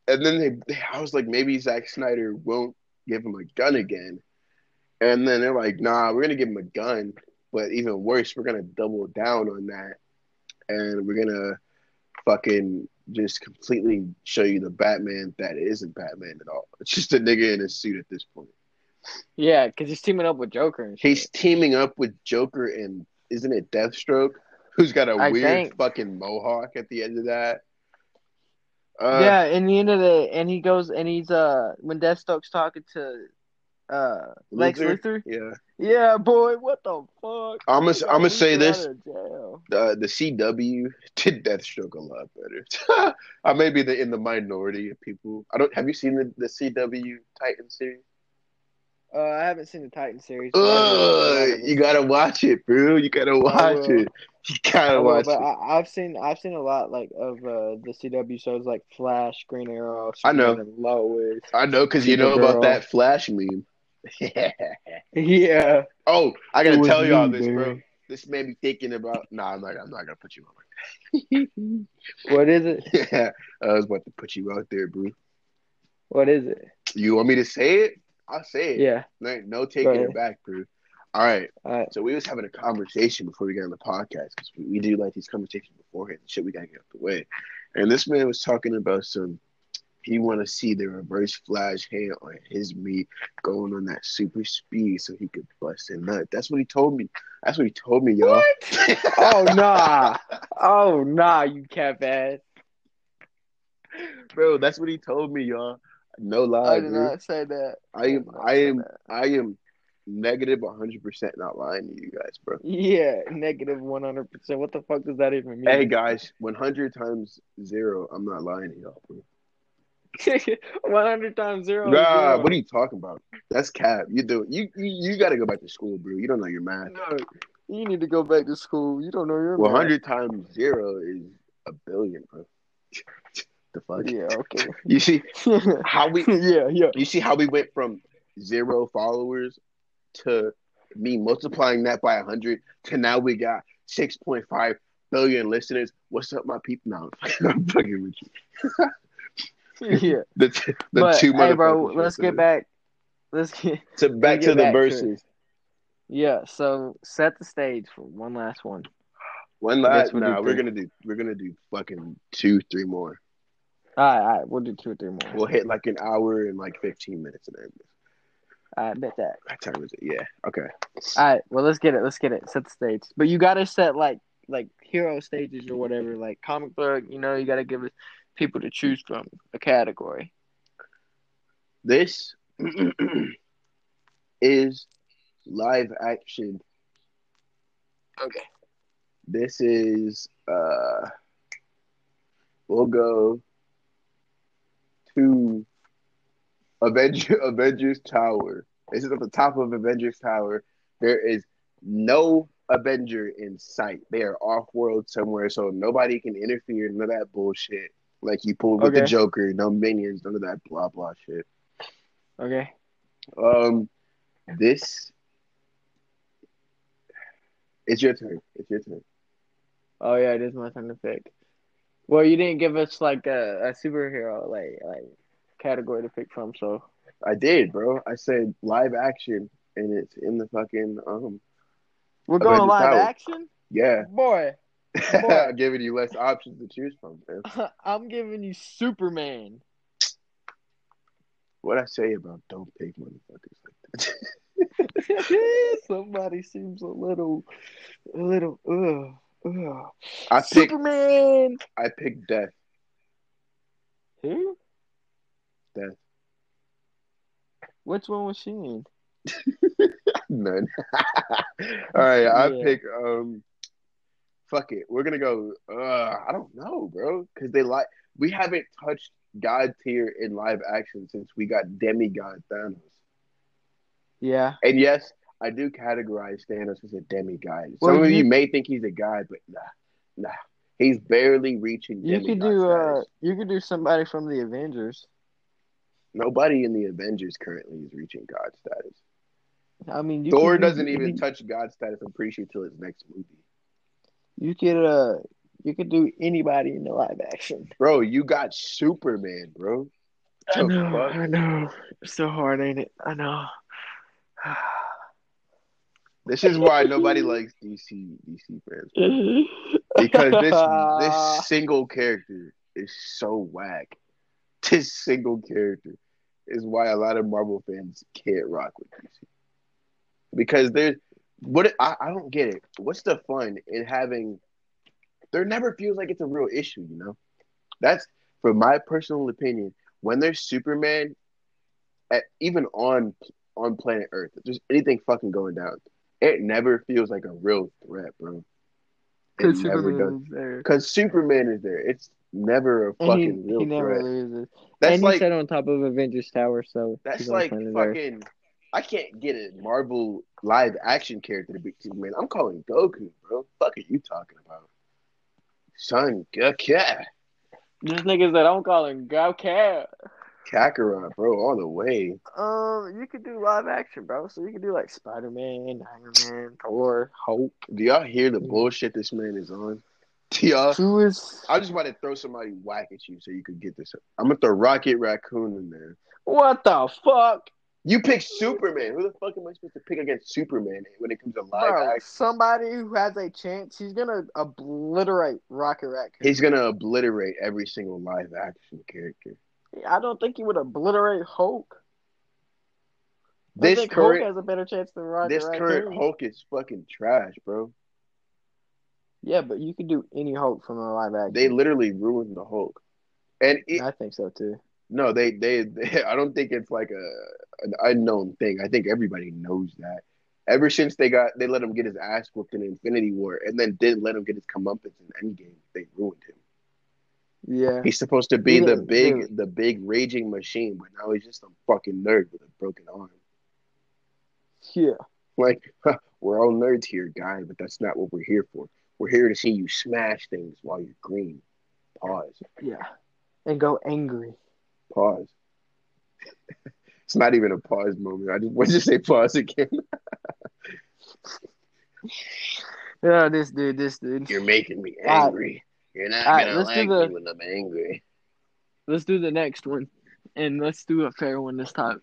[SPEAKER 2] and then they, I was like, maybe Zack Snyder won't give him a gun again. And then they're like, nah, we're gonna give him a gun, but even worse, we're gonna double down on that, and we're gonna fucking just completely show you the Batman that isn't Batman at all. It's just a nigga in a suit at this point.
[SPEAKER 1] Yeah, because he's teaming up with Joker and shit.
[SPEAKER 2] He's teaming up with Joker and isn't it Deathstroke, who's got a
[SPEAKER 1] I
[SPEAKER 2] weird
[SPEAKER 1] think.
[SPEAKER 2] fucking mohawk at the end of that. Uh,
[SPEAKER 1] yeah, in the end of the, and he goes and he's uh when Deathstroke's talking to uh Lex Luthor.
[SPEAKER 2] Yeah.
[SPEAKER 1] Yeah, boy, what the fuck?
[SPEAKER 2] I'm gonna I'm gonna say this.
[SPEAKER 1] The
[SPEAKER 2] uh, the C W did Deathstroke a lot better. I may be the in the minority of people. I don't. Have you seen the, the C W Titan series?
[SPEAKER 1] Uh, I haven't seen the Titan series.
[SPEAKER 2] Uh, you gotta watch it, bro. You gotta watch it. You gotta
[SPEAKER 1] will,
[SPEAKER 2] watch
[SPEAKER 1] but
[SPEAKER 2] it.
[SPEAKER 1] I, I've seen I've seen a lot like of uh, the C W shows like Flash, Green Arrow,
[SPEAKER 2] Superman,
[SPEAKER 1] I know, and Lois.
[SPEAKER 2] I know because you know
[SPEAKER 1] Girl.
[SPEAKER 2] about that Flash meme.
[SPEAKER 1] Yeah.
[SPEAKER 2] Oh, I gotta tell y'all
[SPEAKER 1] me,
[SPEAKER 2] this,
[SPEAKER 1] baby.
[SPEAKER 2] bro. This made me thinking about. Nah, I'm not. I'm not gonna put you on.
[SPEAKER 1] What is it?
[SPEAKER 2] Yeah, I was about to put you out there, bro.
[SPEAKER 1] What is it?
[SPEAKER 2] You want me to say it? I'll say it.
[SPEAKER 1] Yeah.
[SPEAKER 2] No, no taking it back, bro. All right.
[SPEAKER 1] All right.
[SPEAKER 2] So we was having a conversation before we got on the podcast because we, we do like these conversations beforehand. Shit, we gotta get out the way. And this man was talking about some. He want to see the reverse flash hand on his meat going on that super speed so he could bust a nut. That's what he told me. That's what he told me, y'all.
[SPEAKER 1] What? Oh nah. Oh nah, you cat ass.
[SPEAKER 2] Bro, that's what he told me, y'all. No lie,
[SPEAKER 1] I did
[SPEAKER 2] bro.
[SPEAKER 1] not say that.
[SPEAKER 2] I am I am I am negative one hundred percent not lying to you guys, bro.
[SPEAKER 1] Yeah, negative one hundred percent. What the fuck does that even mean?
[SPEAKER 2] Hey guys, one hundred times zero, I'm not lying to y'all, bro.
[SPEAKER 1] one hundred times zero.
[SPEAKER 2] Nah,
[SPEAKER 1] zero.
[SPEAKER 2] what are you talking about? That's cap. You do you you, you got to go back to school, bro. You don't know your math.
[SPEAKER 1] No, you need to go back to school. You don't know your
[SPEAKER 2] one hundred
[SPEAKER 1] math.
[SPEAKER 2] times zero is a billion, bro. The fuck?
[SPEAKER 1] Yeah, okay.
[SPEAKER 2] You see how we
[SPEAKER 1] yeah, yeah.
[SPEAKER 2] You see how we went from zero followers to me multiplying that by one hundred to now we got six point five billion listeners. What's up, my people? No, I'm fucking with you.
[SPEAKER 1] Yeah.
[SPEAKER 2] The, the
[SPEAKER 1] but,
[SPEAKER 2] two
[SPEAKER 1] hey, bro, let's get back. Let's get
[SPEAKER 2] to back to the verses.
[SPEAKER 1] Yeah, so set the stage for one last one.
[SPEAKER 2] One last. We'll nah, we're gonna do. We're gonna do fucking two, three more.
[SPEAKER 1] All right, all right, we'll do two or three more.
[SPEAKER 2] We'll hit like an hour and like fifteen minutes and then.
[SPEAKER 1] I bet that.
[SPEAKER 2] What time is it? Yeah. Okay.
[SPEAKER 1] All right. Well, let's get it. Let's get it. Set the stage. But you gotta set like like hero stages or whatever. Like comic book. You know, you gotta give it people to choose from a category.
[SPEAKER 2] This is live action.
[SPEAKER 1] Okay.
[SPEAKER 2] This is uh. We'll go to Avenger, Avengers Tower. This is at the top of Avengers Tower. There is no Avenger in sight. They are off-world somewhere, so nobody can interfere. None of that bullshit. Like you pulled with
[SPEAKER 1] okay.
[SPEAKER 2] the Joker. No minions. None of that blah, blah shit.
[SPEAKER 1] Okay.
[SPEAKER 2] Um, this... It's your turn. It's your turn.
[SPEAKER 1] Oh, yeah, it is my turn to pick. Well, you didn't give us, like, a, a superhero, like, like category to pick from, so...
[SPEAKER 2] I did, bro. I said live action, and it's in the fucking um.
[SPEAKER 1] We're going live Tower. Action.
[SPEAKER 2] Yeah,
[SPEAKER 1] boy. boy.
[SPEAKER 2] I'm giving you less options to choose from, man.
[SPEAKER 1] I'm giving you Superman.
[SPEAKER 2] What I say about don't pick motherfuckers like
[SPEAKER 1] that? Somebody seems a little, a little. Ugh, ugh.
[SPEAKER 2] I pick
[SPEAKER 1] Superman.
[SPEAKER 2] I picked Death.
[SPEAKER 1] Who?
[SPEAKER 2] Death.
[SPEAKER 1] Which one was she in?
[SPEAKER 2] None. All right, I
[SPEAKER 1] yeah.
[SPEAKER 2] pick um. Fuck it, we're gonna go. Uh, I don't know, bro, because they like we haven't touched God tier in live action since we got demigod Thanos.
[SPEAKER 1] Yeah.
[SPEAKER 2] And yes, I do categorize Thanos as a demigod. Some well, of you, you may think he's a god, but nah, nah, he's barely reaching.
[SPEAKER 1] You could do status. uh, you could do somebody from the Avengers.
[SPEAKER 2] Nobody in the Avengers currently is reaching God status.
[SPEAKER 1] I mean, you
[SPEAKER 2] Thor
[SPEAKER 1] could,
[SPEAKER 2] doesn't
[SPEAKER 1] you,
[SPEAKER 2] even
[SPEAKER 1] you,
[SPEAKER 2] touch God status. I'm pretty sure till his next movie.
[SPEAKER 1] You could uh, you could do anybody in the live action.
[SPEAKER 2] Bro, you got Superman, bro.
[SPEAKER 1] I
[SPEAKER 2] The
[SPEAKER 1] know,
[SPEAKER 2] fuck?
[SPEAKER 1] I know. It's so hard, ain't it? I know.
[SPEAKER 2] This is why nobody likes D C D C fans, bro. Because this this single character is so whack. This single character is why a lot of Marvel fans can't rock with D C. Because there's what I, I don't get it. What's the fun in having? There never feels like it's a real issue, you know. That's from my personal opinion. When there's Superman, at, even on on planet Earth, if there's anything fucking going down, it never feels like a real threat, bro. It
[SPEAKER 1] Because
[SPEAKER 2] never does.
[SPEAKER 1] Superman is there.
[SPEAKER 2] Because Superman is there. It's never a
[SPEAKER 1] And he,
[SPEAKER 2] fucking real
[SPEAKER 1] he never
[SPEAKER 2] threat.
[SPEAKER 1] loses.
[SPEAKER 2] That's
[SPEAKER 1] and
[SPEAKER 2] like
[SPEAKER 1] he's set on top of Avengers Tower, so
[SPEAKER 2] that's
[SPEAKER 1] he's on
[SPEAKER 2] like
[SPEAKER 1] planet Earth.
[SPEAKER 2] fucking. I can't get a Marvel live action character to beat Superman. I'm calling Goku, bro. Fuck are you talking about? Son, Goku.
[SPEAKER 1] This nigga said, I'm calling Goku.
[SPEAKER 2] Kakarot, bro, all the way.
[SPEAKER 1] Um, you could do live action, bro. So you could do like Spider Man, Iron Man, Thor, Hulk.
[SPEAKER 2] Do y'all hear the bullshit this man is on? Do y'all?
[SPEAKER 1] Who is?
[SPEAKER 2] I just want to throw somebody whack at you so you could get this. I'm gonna throw Rocket Raccoon in there.
[SPEAKER 1] What the fuck?
[SPEAKER 2] You pick Superman. Who the fuck am I supposed to pick against Superman when it comes to live
[SPEAKER 1] Bro,
[SPEAKER 2] action?
[SPEAKER 1] somebody who has a chance, he's gonna obliterate Rocket Raccoon.
[SPEAKER 2] He's gonna obliterate every single live action character.
[SPEAKER 1] I don't think he would obliterate Hulk.
[SPEAKER 2] This
[SPEAKER 1] I think
[SPEAKER 2] current,
[SPEAKER 1] Hulk has a better chance than Rocket
[SPEAKER 2] this
[SPEAKER 1] Raccoon.
[SPEAKER 2] current Hulk is fucking trash, bro.
[SPEAKER 1] Yeah, but you could do any Hulk from a live action.
[SPEAKER 2] They literally ruined the Hulk, and it,
[SPEAKER 1] I think so too.
[SPEAKER 2] no, they, they, they, I don't think it's like a an unknown thing. I think everybody knows that. Ever since they got, they let him get his ass whooped in Infinity War, and then didn't let him get his comeuppance in Endgame. They ruined him.
[SPEAKER 1] Yeah,
[SPEAKER 2] He's supposed to be
[SPEAKER 1] He
[SPEAKER 2] the
[SPEAKER 1] didn't
[SPEAKER 2] big,
[SPEAKER 1] do-
[SPEAKER 2] the big raging machine, but now he's just a fucking nerd with a broken arm.
[SPEAKER 1] yeah.
[SPEAKER 2] Like, huh, we're all nerds here, guy, but that's not what we're here for. We're here to see you smash things while you're green. Pause.
[SPEAKER 1] Yeah. And go angry.
[SPEAKER 2] Pause. It's not even a pause moment. I just want to say pause again.
[SPEAKER 1] Yeah, this dude, this dude.
[SPEAKER 2] You're making me
[SPEAKER 1] All right.
[SPEAKER 2] angry. You're not
[SPEAKER 1] All right,
[SPEAKER 2] gonna
[SPEAKER 1] let's do
[SPEAKER 2] like
[SPEAKER 1] the-
[SPEAKER 2] me when I'm angry.
[SPEAKER 1] Let's do the next one. And let's do a fair one this time.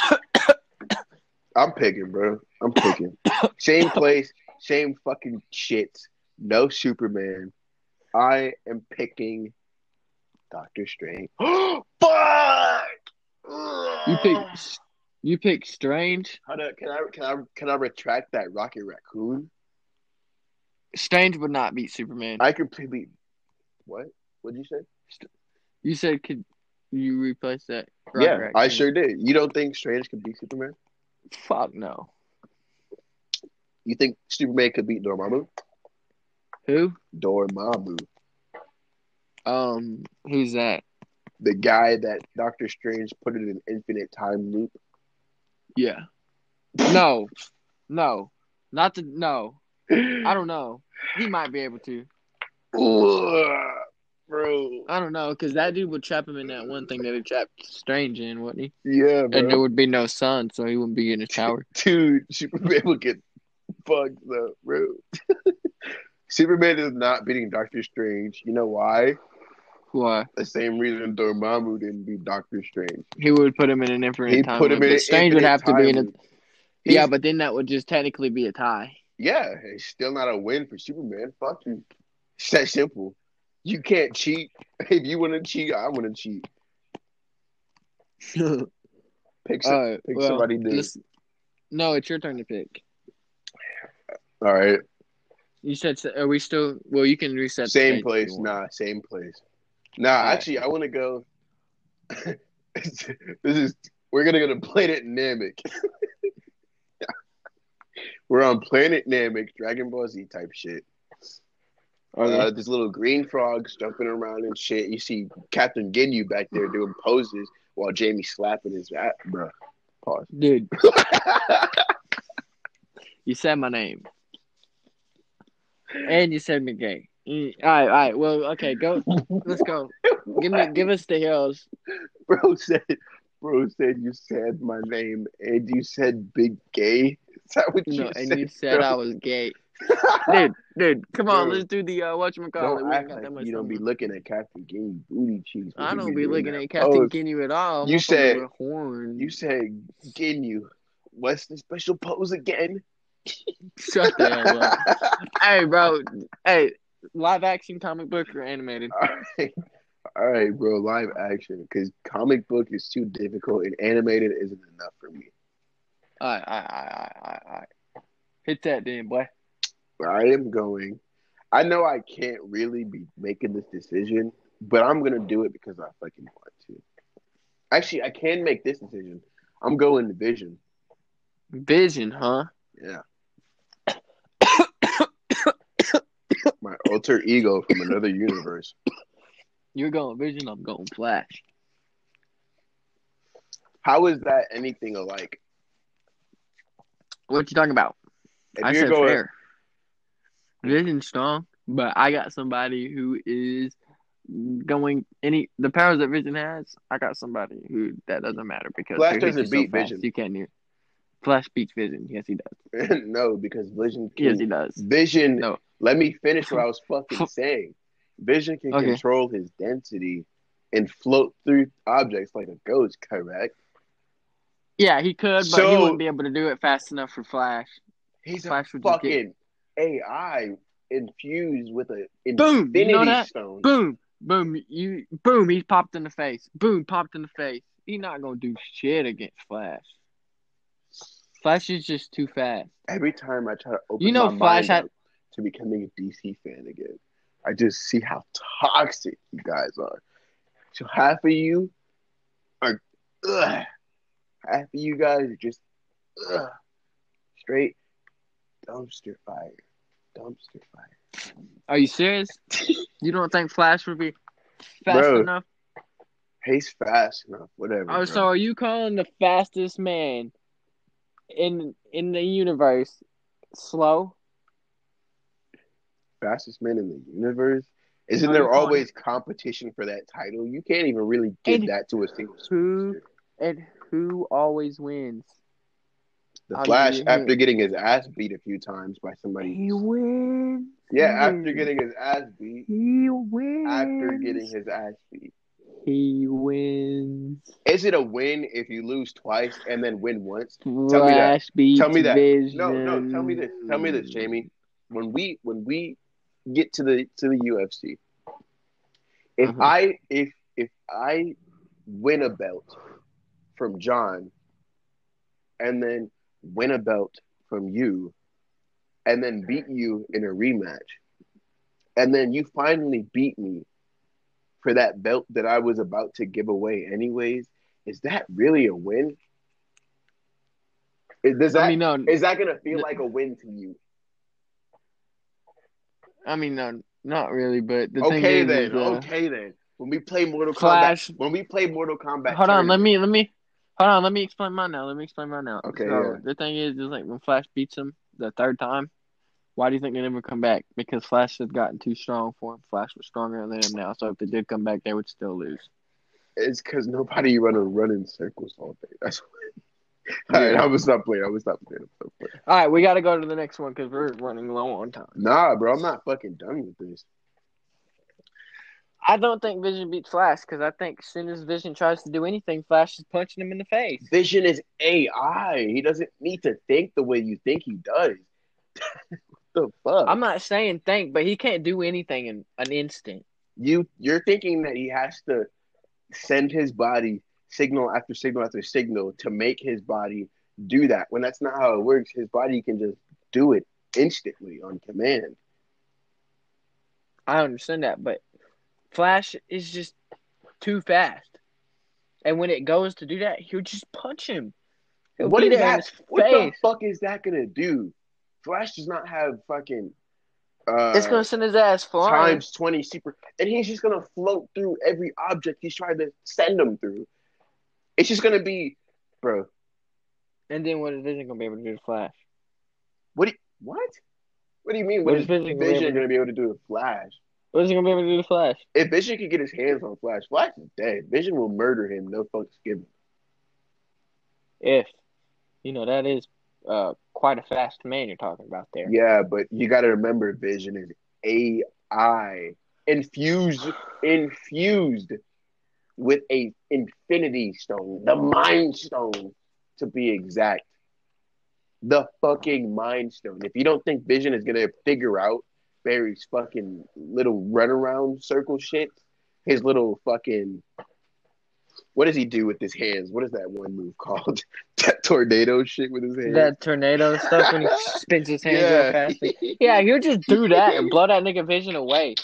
[SPEAKER 2] I'm picking, bro. I'm picking. Same place, same fucking shit. No Superman. I am picking Doctor Strange. Fuck!
[SPEAKER 1] You pick you pick Strange.
[SPEAKER 2] How do, can I can I can I retract that Rocket Raccoon?
[SPEAKER 1] Strange would not beat Superman.
[SPEAKER 2] I completely. What? What'd you say?
[SPEAKER 1] You said could you replace that? Rocket
[SPEAKER 2] Yeah,
[SPEAKER 1] Raccoon?
[SPEAKER 2] I sure did. You don't think Strange could beat Superman?
[SPEAKER 1] Fuck no.
[SPEAKER 2] You think Superman could beat Dormammu?
[SPEAKER 1] Who?
[SPEAKER 2] Dormammu.
[SPEAKER 1] Um, who's that?
[SPEAKER 2] The guy that Doctor Strange put in an infinite time loop.
[SPEAKER 1] Yeah. No. No. Not the no. I don't know. He might be able to.
[SPEAKER 2] Ugh, bro.
[SPEAKER 1] I don't know, because that dude would trap him in that one thing that he trapped Strange in, wouldn't he?
[SPEAKER 2] Yeah, bro.
[SPEAKER 1] And there would be no sun, so he wouldn't be getting his power.
[SPEAKER 2] Dude, Superman would get fucked up, bro. Superman is not beating Doctor Strange. You know why?
[SPEAKER 1] Why?
[SPEAKER 2] The same reason Dormammu didn't beat Doctor Strange.
[SPEAKER 1] He would put him in an infinite
[SPEAKER 2] He
[SPEAKER 1] time
[SPEAKER 2] put him
[SPEAKER 1] loop,
[SPEAKER 2] in
[SPEAKER 1] but
[SPEAKER 2] an
[SPEAKER 1] Strange would
[SPEAKER 2] infinite
[SPEAKER 1] have to be in a.
[SPEAKER 2] time loop.
[SPEAKER 1] Yeah,
[SPEAKER 2] He's-
[SPEAKER 1] but then that would just technically be a tie.
[SPEAKER 2] Yeah, it's still not a win for Superman. Fuck you. It's that simple. You can't cheat. If you want to cheat, I want to cheat. Pick, some,
[SPEAKER 1] All right,
[SPEAKER 2] pick
[SPEAKER 1] well,
[SPEAKER 2] somebody new.
[SPEAKER 1] let's- No, it's your turn to pick.
[SPEAKER 2] All right.
[SPEAKER 1] You said, are we still? Well, you can reset. the
[SPEAKER 2] Same
[SPEAKER 1] stage if
[SPEAKER 2] place.
[SPEAKER 1] you want.
[SPEAKER 2] Nah, same place. Nah,
[SPEAKER 1] right.
[SPEAKER 2] actually, I want to go. This is we're gonna go to Planet Namek. We're on Planet Namek, Dragon Ball Z type shit.
[SPEAKER 1] Okay.
[SPEAKER 2] Uh, there's little green frogs jumping around and shit. You see Captain Ginyu back there doing poses while Jamie's slapping his ass, bro. Pause.
[SPEAKER 1] Dude, you said my name, and you said me gay. Mm, all right, all right. Well, okay, go. Let's go. Give me, give us the heroes.
[SPEAKER 2] Bro said, bro said you said my name and you said big gay. Is that what
[SPEAKER 1] No,
[SPEAKER 2] you
[SPEAKER 1] and
[SPEAKER 2] said?
[SPEAKER 1] you said
[SPEAKER 2] bro?
[SPEAKER 1] I was gay. Dude, dude, come on,
[SPEAKER 2] Bro,
[SPEAKER 1] let's do the uh, whatchamacallit.
[SPEAKER 2] don't
[SPEAKER 1] We ain't
[SPEAKER 2] act
[SPEAKER 1] got
[SPEAKER 2] like
[SPEAKER 1] that much
[SPEAKER 2] you don't be
[SPEAKER 1] time.
[SPEAKER 2] looking at Captain King booty cheeks when
[SPEAKER 1] I
[SPEAKER 2] he
[SPEAKER 1] don't
[SPEAKER 2] be
[SPEAKER 1] be
[SPEAKER 2] doing
[SPEAKER 1] looking
[SPEAKER 2] that
[SPEAKER 1] at Captain
[SPEAKER 2] pose.
[SPEAKER 1] Ginyu at all.
[SPEAKER 2] You
[SPEAKER 1] Motherfucker
[SPEAKER 2] said
[SPEAKER 1] with horns.
[SPEAKER 2] you said Ginyu. What's the special pose again?
[SPEAKER 1] Shut the hell up. Hey, bro. Hey, live action comic book or animated?
[SPEAKER 2] All right. All right, bro, live action. Because comic book is too difficult and animated isn't enough for me.
[SPEAKER 1] All right, all right, all right, all right, all right. Hit that then, boy.
[SPEAKER 2] I am going. I know I can't really be making this decision, but I'm going to do it because I fucking want to. Actually, I can make this decision. I'm going to Vision.
[SPEAKER 1] Vision, huh?
[SPEAKER 2] Yeah. My alter ego from another universe.
[SPEAKER 1] You're going Vision, I'm going Flash.
[SPEAKER 2] How is that anything alike?
[SPEAKER 1] What you talking about?
[SPEAKER 2] If
[SPEAKER 1] I
[SPEAKER 2] you're
[SPEAKER 1] said
[SPEAKER 2] going,
[SPEAKER 1] fair. Vision strong, but I got somebody who is going any the powers that Vision has. I got somebody who that doesn't matter because
[SPEAKER 2] Flash
[SPEAKER 1] he'll hit you
[SPEAKER 2] doesn't
[SPEAKER 1] so
[SPEAKER 2] beat
[SPEAKER 1] fast
[SPEAKER 2] Vision.
[SPEAKER 1] you can't hear. Flash beats Vision. Yes, he does.
[SPEAKER 2] No, because Vision can.
[SPEAKER 1] Yes, he does.
[SPEAKER 2] Vision.
[SPEAKER 1] No.
[SPEAKER 2] Let me finish what I was fucking saying. Vision can
[SPEAKER 1] Okay.
[SPEAKER 2] control his density and float through objects like a ghost. Correct.
[SPEAKER 1] Yeah, he could, but
[SPEAKER 2] So,
[SPEAKER 1] he wouldn't be able to do it fast enough for Flash.
[SPEAKER 2] He's
[SPEAKER 1] Flash
[SPEAKER 2] a
[SPEAKER 1] would just get
[SPEAKER 2] fucking A I infused with an
[SPEAKER 1] boom. You know
[SPEAKER 2] infinity
[SPEAKER 1] that?
[SPEAKER 2] stone.
[SPEAKER 1] Boom, boom. You boom. He's popped in the face. Boom, popped in the face. He's not gonna do shit against Flash. Flash is just too fast.
[SPEAKER 2] Every time I try to open
[SPEAKER 1] You know,
[SPEAKER 2] my
[SPEAKER 1] Flash
[SPEAKER 2] mind
[SPEAKER 1] had
[SPEAKER 2] up to becoming a D C fan again, I just see how toxic you guys are. So half of you are, ugh. Half of you guys are just, ugh. Straight dumpster fire. Dumpster fire.
[SPEAKER 1] Are you serious? You don't think Flash would be fast
[SPEAKER 2] Bro,
[SPEAKER 1] enough?
[SPEAKER 2] he's fast enough. Whatever.
[SPEAKER 1] Oh,
[SPEAKER 2] Bro.
[SPEAKER 1] so are you calling the fastest man in in the universe slow?
[SPEAKER 2] Fastest man in the universe? Isn't
[SPEAKER 1] Are you
[SPEAKER 2] there
[SPEAKER 1] calling
[SPEAKER 2] always competition for that title? You can't even really give
[SPEAKER 1] and
[SPEAKER 2] that to a single
[SPEAKER 1] who
[SPEAKER 2] speedster.
[SPEAKER 1] and who always wins?
[SPEAKER 2] The
[SPEAKER 1] I'll give
[SPEAKER 2] Flash,
[SPEAKER 1] you a
[SPEAKER 2] after
[SPEAKER 1] hint.
[SPEAKER 2] getting his ass beat a few times by somebody.
[SPEAKER 1] He wins.
[SPEAKER 2] Yeah,
[SPEAKER 1] He
[SPEAKER 2] after
[SPEAKER 1] wins.
[SPEAKER 2] getting his ass beat.
[SPEAKER 1] He wins.
[SPEAKER 2] After getting his ass beat.
[SPEAKER 1] He wins.
[SPEAKER 2] Is it a win if you lose twice and then win once?
[SPEAKER 1] Flash
[SPEAKER 2] Tell me that.
[SPEAKER 1] beats
[SPEAKER 2] Tell me that.
[SPEAKER 1] Vision.
[SPEAKER 2] No, no. Tell me this. Tell me this, Jamie. When we when we get to the to the U F C, if
[SPEAKER 1] Uh-huh.
[SPEAKER 2] I if if I win a belt from John, and then win a belt from you, and then beat you in a rematch, and then you finally beat me for that belt that I was about to give away anyways, is that really a win? Is, does that,
[SPEAKER 1] I mean, no.
[SPEAKER 2] is that going to feel like a win to you?
[SPEAKER 1] I mean, no, not really. But the
[SPEAKER 2] okay,
[SPEAKER 1] thing is,
[SPEAKER 2] then.
[SPEAKER 1] is, uh,
[SPEAKER 2] okay, then. When we play Mortal
[SPEAKER 1] Flash.
[SPEAKER 2] Kombat, when we play Mortal Kombat,
[SPEAKER 1] Hold on, let
[SPEAKER 2] tournament,
[SPEAKER 1] me, let me, hold on, let me explain mine now. Let me explain mine now.
[SPEAKER 2] Okay,
[SPEAKER 1] so
[SPEAKER 2] yeah.
[SPEAKER 1] the thing is, is like when Flash beats him the third time, why do you think they never come back? Because Flash has gotten too strong for him. Flash was stronger than him now, so if they did come back, they would still lose.
[SPEAKER 2] It's because nobody run a run in circles all day. That's why. All right,
[SPEAKER 1] Yeah.
[SPEAKER 2] I'm gonna stop playing. I'm gonna stop playing. I'm gonna stop playing.
[SPEAKER 1] All right, we got to go to the next one because we're running low on time.
[SPEAKER 2] Nah, bro, I'm not fucking done with this.
[SPEAKER 1] I don't think Vision beats Flash because I think as soon as Vision tries to do anything, Flash is punching him in the face.
[SPEAKER 2] Vision is A I. He doesn't need to think the way you think he does. What the fuck?
[SPEAKER 1] I'm not saying think, but he can't do anything in an instant.
[SPEAKER 2] You you're thinking that he has to send his body signal after signal after signal to make his body do that. When that's not how it works, his body can just do it instantly on command.
[SPEAKER 1] I understand that, but Flash is just too fast. And when it goes to do that, he'll just punch him. He'll
[SPEAKER 2] What
[SPEAKER 1] be
[SPEAKER 2] is
[SPEAKER 1] there in
[SPEAKER 2] that?
[SPEAKER 1] his
[SPEAKER 2] What
[SPEAKER 1] face.
[SPEAKER 2] the fuck is that gonna do? Flash does not have fucking uh
[SPEAKER 1] It's gonna send his ass flying.
[SPEAKER 2] times twenty super, and he's just gonna float through every object he's trying to send him through. It's just gonna be, bro.
[SPEAKER 1] And then what is Vision gonna be able to do to Flash?
[SPEAKER 2] What? Do you, what? What do you mean?
[SPEAKER 1] What
[SPEAKER 2] What
[SPEAKER 1] is
[SPEAKER 2] is
[SPEAKER 1] Vision
[SPEAKER 2] Vision,
[SPEAKER 1] gonna be able to
[SPEAKER 2] gonna be able to do with Flash?
[SPEAKER 1] What is he gonna be able to do to Flash?
[SPEAKER 2] If Vision could get his hands on Flash, Flash is dead. Vision will murder him. No fucks given.
[SPEAKER 1] If you know that is uh, quite a fast man you're talking about there.
[SPEAKER 2] Yeah, but you got to remember, Vision is A I infused, infused with a Infinity Stone, the Mind Stone, to be exact. The fucking Mind Stone. If you don't think Vision is gonna figure out Barry's fucking little runaround circle shit, his little fucking what does he do with his hands? What is that one move called? That tornado shit with his hands.
[SPEAKER 1] That tornado stuff when he spins his hands
[SPEAKER 2] Yeah.
[SPEAKER 1] real fast. Like, yeah, he'll just do that and blow that nigga Vision away.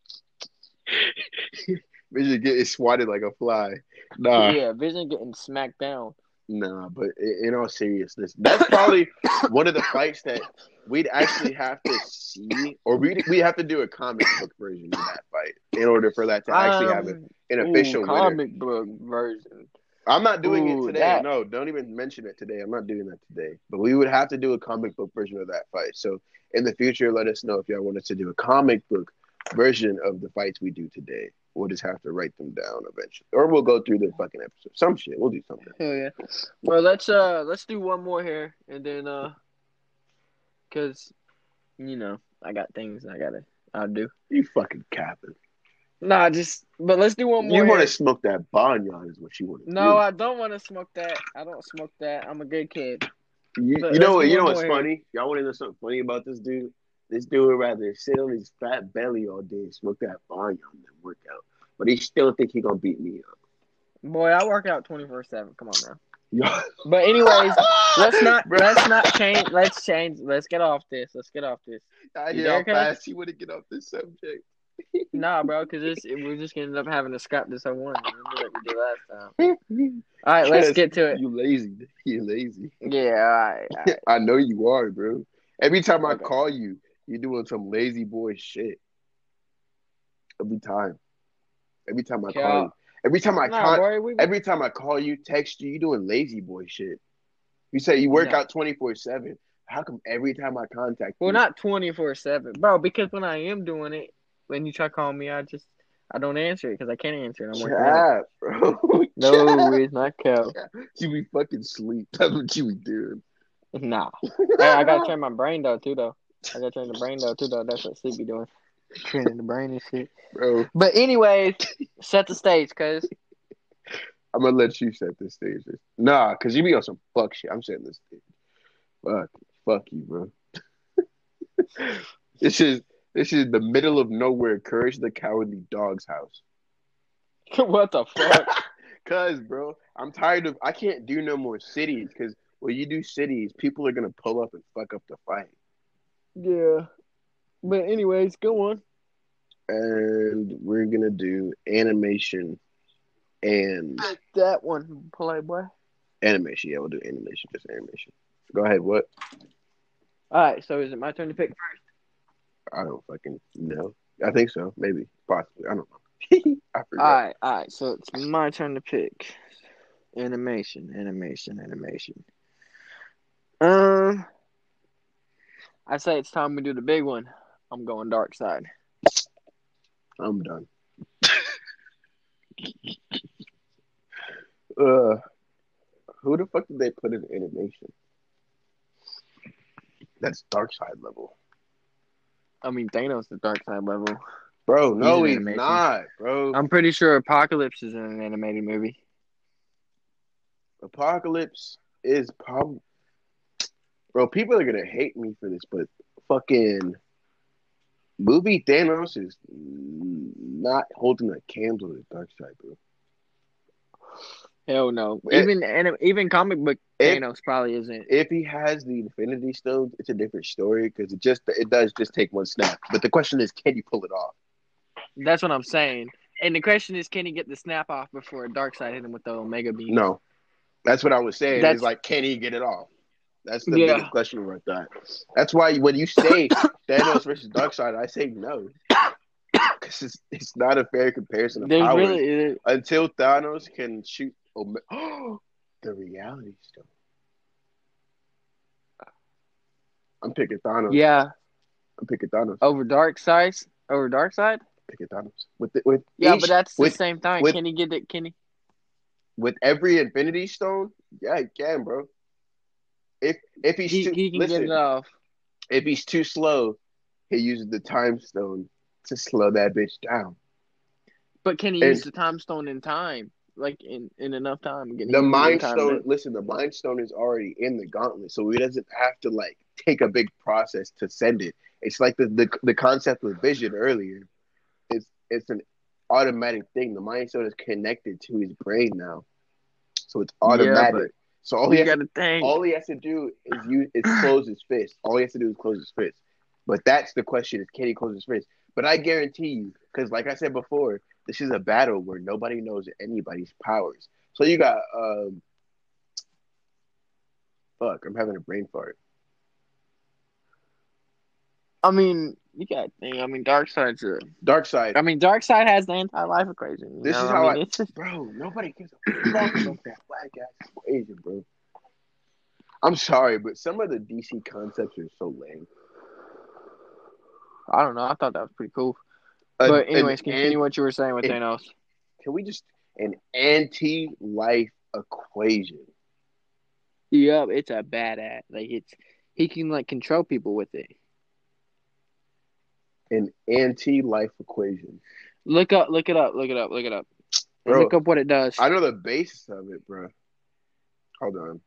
[SPEAKER 2] Vision getting swatted like a fly. Nah.
[SPEAKER 1] Yeah, Vision getting smacked down.
[SPEAKER 2] Nah, but in all seriousness, that's probably one of the fights that we'd actually have to see, or we we have to do a comic book version of that fight in order for that to actually
[SPEAKER 1] um,
[SPEAKER 2] have a, an official
[SPEAKER 1] ooh,
[SPEAKER 2] winner.
[SPEAKER 1] comic book version.
[SPEAKER 2] I'm not doing
[SPEAKER 1] Ooh,
[SPEAKER 2] it today.
[SPEAKER 1] that...
[SPEAKER 2] No, don't even mention it today. I'm not doing that today. But we would have to do a comic book version of that fight. So in the future, let us know if y'all want us to do a comic book version of the fights we do today. We'll just have to write them down eventually, or we'll go through the fucking episode. Some shit. We'll do something.
[SPEAKER 1] Hell yeah. Well, let's uh let's do one more here, and then uh, cause you know I got things I gotta I'll do.
[SPEAKER 2] You fucking capping.
[SPEAKER 1] Nah, just but let's do one more.
[SPEAKER 2] You want
[SPEAKER 1] here.
[SPEAKER 2] to smoke that bonyon is what you want to
[SPEAKER 1] No,
[SPEAKER 2] do.
[SPEAKER 1] I don't want to smoke that. I don't smoke that. I'm a good kid.
[SPEAKER 2] You,
[SPEAKER 1] But
[SPEAKER 2] you know
[SPEAKER 1] let's
[SPEAKER 2] what?
[SPEAKER 1] do
[SPEAKER 2] You know
[SPEAKER 1] one
[SPEAKER 2] what's
[SPEAKER 1] more
[SPEAKER 2] funny? Y'all want to know something funny about this dude? This dude would rather sit on his fat belly all day and smoke that bonyon than work out. But he still think he gonna beat me up.
[SPEAKER 1] Boy, I work out twenty-four seven. Come on now.
[SPEAKER 2] Yo.
[SPEAKER 1] But anyways, let's not
[SPEAKER 2] Bro.
[SPEAKER 1] let's not change. Let's change. Let's get off this. Let's get off this.
[SPEAKER 2] I
[SPEAKER 1] You
[SPEAKER 2] hear how
[SPEAKER 1] there, cuz?
[SPEAKER 2] fast he want to get off this subject.
[SPEAKER 1] Nah, bro, because this we're just gonna end up having to scrap this whole one. Remember like we did last time. All right, let's get to it.
[SPEAKER 2] You lazy. You lazy.
[SPEAKER 1] Yeah, all right. All right.
[SPEAKER 2] I know you are, bro. Every time I
[SPEAKER 1] Okay.
[SPEAKER 2] call you, you doing some lazy boy shit. Every time. Every time I
[SPEAKER 1] Yeah.
[SPEAKER 2] call you. Every time I
[SPEAKER 1] Nah,
[SPEAKER 2] con-
[SPEAKER 1] boy, we,
[SPEAKER 2] every time I call you, text you, you doing lazy boy shit. You say you work
[SPEAKER 1] No.
[SPEAKER 2] out twenty-four seven. How come every time I contact
[SPEAKER 1] well,
[SPEAKER 2] you?
[SPEAKER 1] not twenty-four seven, bro. Because when I am doing it, when you try calling me, I just I don't answer it because I can't answer it. I'm working out.
[SPEAKER 2] Cap, bro.
[SPEAKER 1] No, it's not cap.
[SPEAKER 2] You be fucking sleep. That's what you be doing.
[SPEAKER 1] Nah. Hey, I gotta train my brain though too though. I gotta train the brain though too though. That's what sleep be doing. Training the brain and shit.
[SPEAKER 2] Bro,
[SPEAKER 1] But anyways, set the stage, cuz.
[SPEAKER 2] I'm gonna let you set this stage. Nah, because you be on some fuck shit. I'm setting this stage. Fuck. Fuck you, bro. This is this is the middle of nowhere, Courage the Cowardly Dog's house.
[SPEAKER 1] What the fuck?
[SPEAKER 2] Cause, bro, I'm tired of I can't do no more cities because when you do cities, people are gonna pull up and fuck up the fight.
[SPEAKER 1] Yeah. But anyways, go on.
[SPEAKER 2] And we're gonna do animation and
[SPEAKER 1] That one, Playboy.
[SPEAKER 2] animation. Yeah, we'll do animation, just animation. Go ahead. What?
[SPEAKER 1] All right, so is it my turn to pick first?
[SPEAKER 2] I don't fucking know. I think so. Maybe. Possibly. I don't know. I forgot.
[SPEAKER 1] All right, all right. So it's my turn to pick. Animation, animation, animation. Um, I say it's time we do the big one. I'm going dark side.
[SPEAKER 2] I'm done. uh, who the fuck did they put in animation? That's dark side level.
[SPEAKER 1] I mean, Thanos is dark side level.
[SPEAKER 2] Bro, no,
[SPEAKER 1] He's
[SPEAKER 2] he's,
[SPEAKER 1] in animation.
[SPEAKER 2] not, bro.
[SPEAKER 1] I'm pretty sure Apocalypse is in an animated movie.
[SPEAKER 2] Apocalypse is probably. Bro, people are gonna hate me for this, but fucking movie Thanos is not holding a candle to the dark side, bro.
[SPEAKER 1] Hell no.
[SPEAKER 2] It-
[SPEAKER 1] Even anim- even comic book
[SPEAKER 2] If-
[SPEAKER 1] Thanos probably isn't.
[SPEAKER 2] If he has the Infinity Stones, it's a different story because it just it does just take one snap. But the question is, can you pull it off?
[SPEAKER 1] That's what I'm saying. And the question is, can he get the snap off before Darkseid hit him with the Omega Beam?
[SPEAKER 2] No, that's what I was saying.
[SPEAKER 1] That's-
[SPEAKER 2] It's like, can he get it off? That's the
[SPEAKER 1] Yeah.
[SPEAKER 2] biggest question about that. That's why when you say Thanos versus Darkseid, I say no, because it's, it's not a fair comparison of
[SPEAKER 1] There's
[SPEAKER 2] powers
[SPEAKER 1] really
[SPEAKER 2] until Thanos can shoot Ome- the Reality Stone. I'm picking Thanos.
[SPEAKER 1] yeah
[SPEAKER 2] I'm picking Thanos.
[SPEAKER 1] over Darkseid over Darkseid.
[SPEAKER 2] Picking Thanos with the, with
[SPEAKER 1] Yeah,
[SPEAKER 2] each,
[SPEAKER 1] but that's the
[SPEAKER 2] with,
[SPEAKER 1] same thing.
[SPEAKER 2] with-
[SPEAKER 1] Can he get it? Can he?
[SPEAKER 2] with every Infinity Stone. Yeah, he can, bro. If if he's
[SPEAKER 1] He
[SPEAKER 2] too
[SPEAKER 1] he can get it
[SPEAKER 2] listen,
[SPEAKER 1] off.
[SPEAKER 2] if he's too slow, he uses the time stone to slow that bitch down.
[SPEAKER 1] But can he use
[SPEAKER 2] And
[SPEAKER 1] the time stone in time? Like in, in enough time? Can he
[SPEAKER 2] the
[SPEAKER 1] use it in
[SPEAKER 2] mind
[SPEAKER 1] time
[SPEAKER 2] stone,
[SPEAKER 1] to
[SPEAKER 2] listen, the mind stone is already in the gauntlet, so he doesn't have to like take a big process to send it. It's like the the, the concept of vision earlier. It's it's an automatic thing. The mind stone is connected to his brain now, so it's
[SPEAKER 1] Yeah, but
[SPEAKER 2] automatic. So all he
[SPEAKER 1] you
[SPEAKER 2] has to
[SPEAKER 1] gotta think.
[SPEAKER 2] all he has to do is use is close his fist. All he has to do is close his fist. But that's the question: is can he close his fist? But I guarantee you, because like I said before, this is a battle where nobody knows anybody's powers. So you got um, fuck, I'm having a brain fart.
[SPEAKER 1] I mean, you gotta think. I mean, Darkseid's a.
[SPEAKER 2] Dark side.
[SPEAKER 1] I mean, Darkseid has the anti-life equation. You
[SPEAKER 2] This
[SPEAKER 1] know,
[SPEAKER 2] is
[SPEAKER 1] I
[SPEAKER 2] how
[SPEAKER 1] mean,
[SPEAKER 2] I,
[SPEAKER 1] it's just.
[SPEAKER 2] bro. Nobody gives a fuck about that black ass equation, bro. I'm sorry, but some of the D C concepts are so lame.
[SPEAKER 1] I don't know. I thought that was pretty cool.
[SPEAKER 2] An,
[SPEAKER 1] But
[SPEAKER 2] an
[SPEAKER 1] anyways,
[SPEAKER 2] an
[SPEAKER 1] continue what you were saying with
[SPEAKER 2] an
[SPEAKER 1] Thanos.
[SPEAKER 2] can we just an anti-life equation?
[SPEAKER 1] Yep, it's a badass. Like it's he can like control people with it.
[SPEAKER 2] An anti-life equation,
[SPEAKER 1] Look up, look it up, look it up, look it up, and
[SPEAKER 2] bro.
[SPEAKER 1] look up what it does.
[SPEAKER 2] I know the basis of it, bro. Hold on.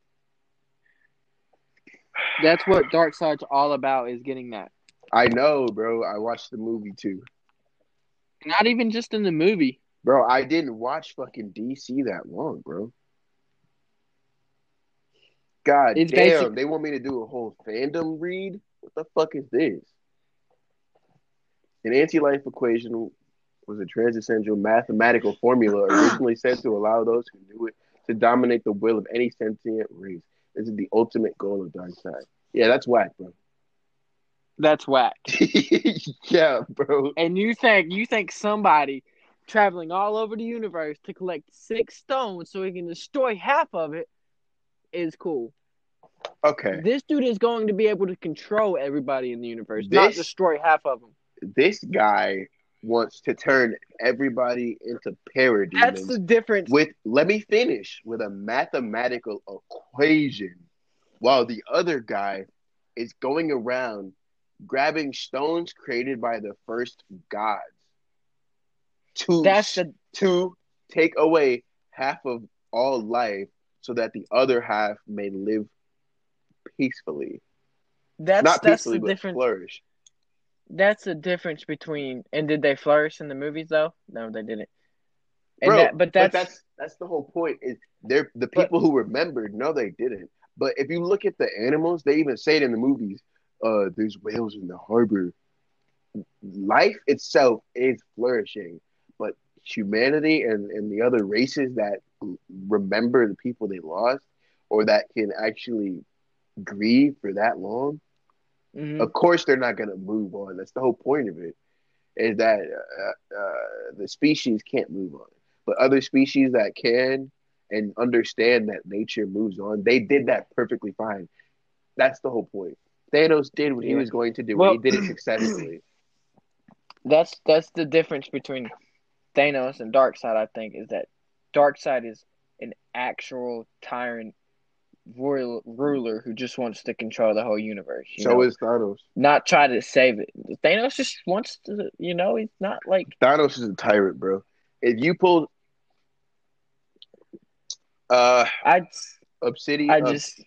[SPEAKER 1] That's what Darkseid's all about is getting that.
[SPEAKER 2] I know, bro. I watched the movie too,
[SPEAKER 1] Not even just in the movie.
[SPEAKER 2] bro. I didn't watch fucking D C that long, bro. God
[SPEAKER 1] It's
[SPEAKER 2] damn,
[SPEAKER 1] basic.
[SPEAKER 2] they want me to do a whole fandom read? What the fuck is this? An anti-life equation was a transcendental mathematical formula originally set to allow those who knew it to dominate the will of any sentient race. This is the ultimate goal of Darkseid. Yeah, that's whack, bro.
[SPEAKER 1] That's whack.
[SPEAKER 2] Yeah, bro.
[SPEAKER 1] And you think you think somebody traveling all over the universe to collect six stones so he can destroy half of it is cool.
[SPEAKER 2] Okay.
[SPEAKER 1] This dude is going to be able to control everybody in the universe,
[SPEAKER 2] This,
[SPEAKER 1] not destroy half of them.
[SPEAKER 2] This guy wants to turn everybody into parademons.
[SPEAKER 1] That's the difference.
[SPEAKER 2] With let me finish with a mathematical equation, while the other guy is going around grabbing stones created by the first gods to
[SPEAKER 1] That's the
[SPEAKER 2] to take away half of all life so that the other half may live peacefully.
[SPEAKER 1] that's
[SPEAKER 2] Not
[SPEAKER 1] that's
[SPEAKER 2] peacefully,
[SPEAKER 1] the
[SPEAKER 2] but
[SPEAKER 1] difference.
[SPEAKER 2] flourish.
[SPEAKER 1] That's the difference between. And did they flourish in the movies though? No, they didn't. And
[SPEAKER 2] Bro,
[SPEAKER 1] that, but that's,
[SPEAKER 2] but that's that's the whole point. Is they're the
[SPEAKER 1] but
[SPEAKER 2] people who remembered? No, they didn't. But if you look at the animals, they even say it in the movies. Uh, there's whales in the harbor. Life itself is flourishing, but humanity and, and the other races that remember the people they lost or that can actually grieve for that long,
[SPEAKER 1] mm-hmm.
[SPEAKER 2] of course they're not going to move on. That's the whole point of it, is that uh, uh, the species can't move on. But other species that can and understand that nature moves on, they did that perfectly fine. That's the whole point. Thanos did what
[SPEAKER 1] Yeah.
[SPEAKER 2] he was going to do,
[SPEAKER 1] Well,
[SPEAKER 2] and he did it successfully.
[SPEAKER 1] That's that's the difference between Thanos and Darkseid. I think is that Darkseid is an actual tyrant royal ruler who just wants to control the whole universe. You
[SPEAKER 2] So
[SPEAKER 1] know,
[SPEAKER 2] is Thanos.
[SPEAKER 1] not try to save it. Thanos just wants to. You know, he's not like
[SPEAKER 2] Thanos is a tyrant, bro. If you pulled uh
[SPEAKER 1] I.
[SPEAKER 2] Obsidian,
[SPEAKER 1] I
[SPEAKER 2] uh,
[SPEAKER 1] just.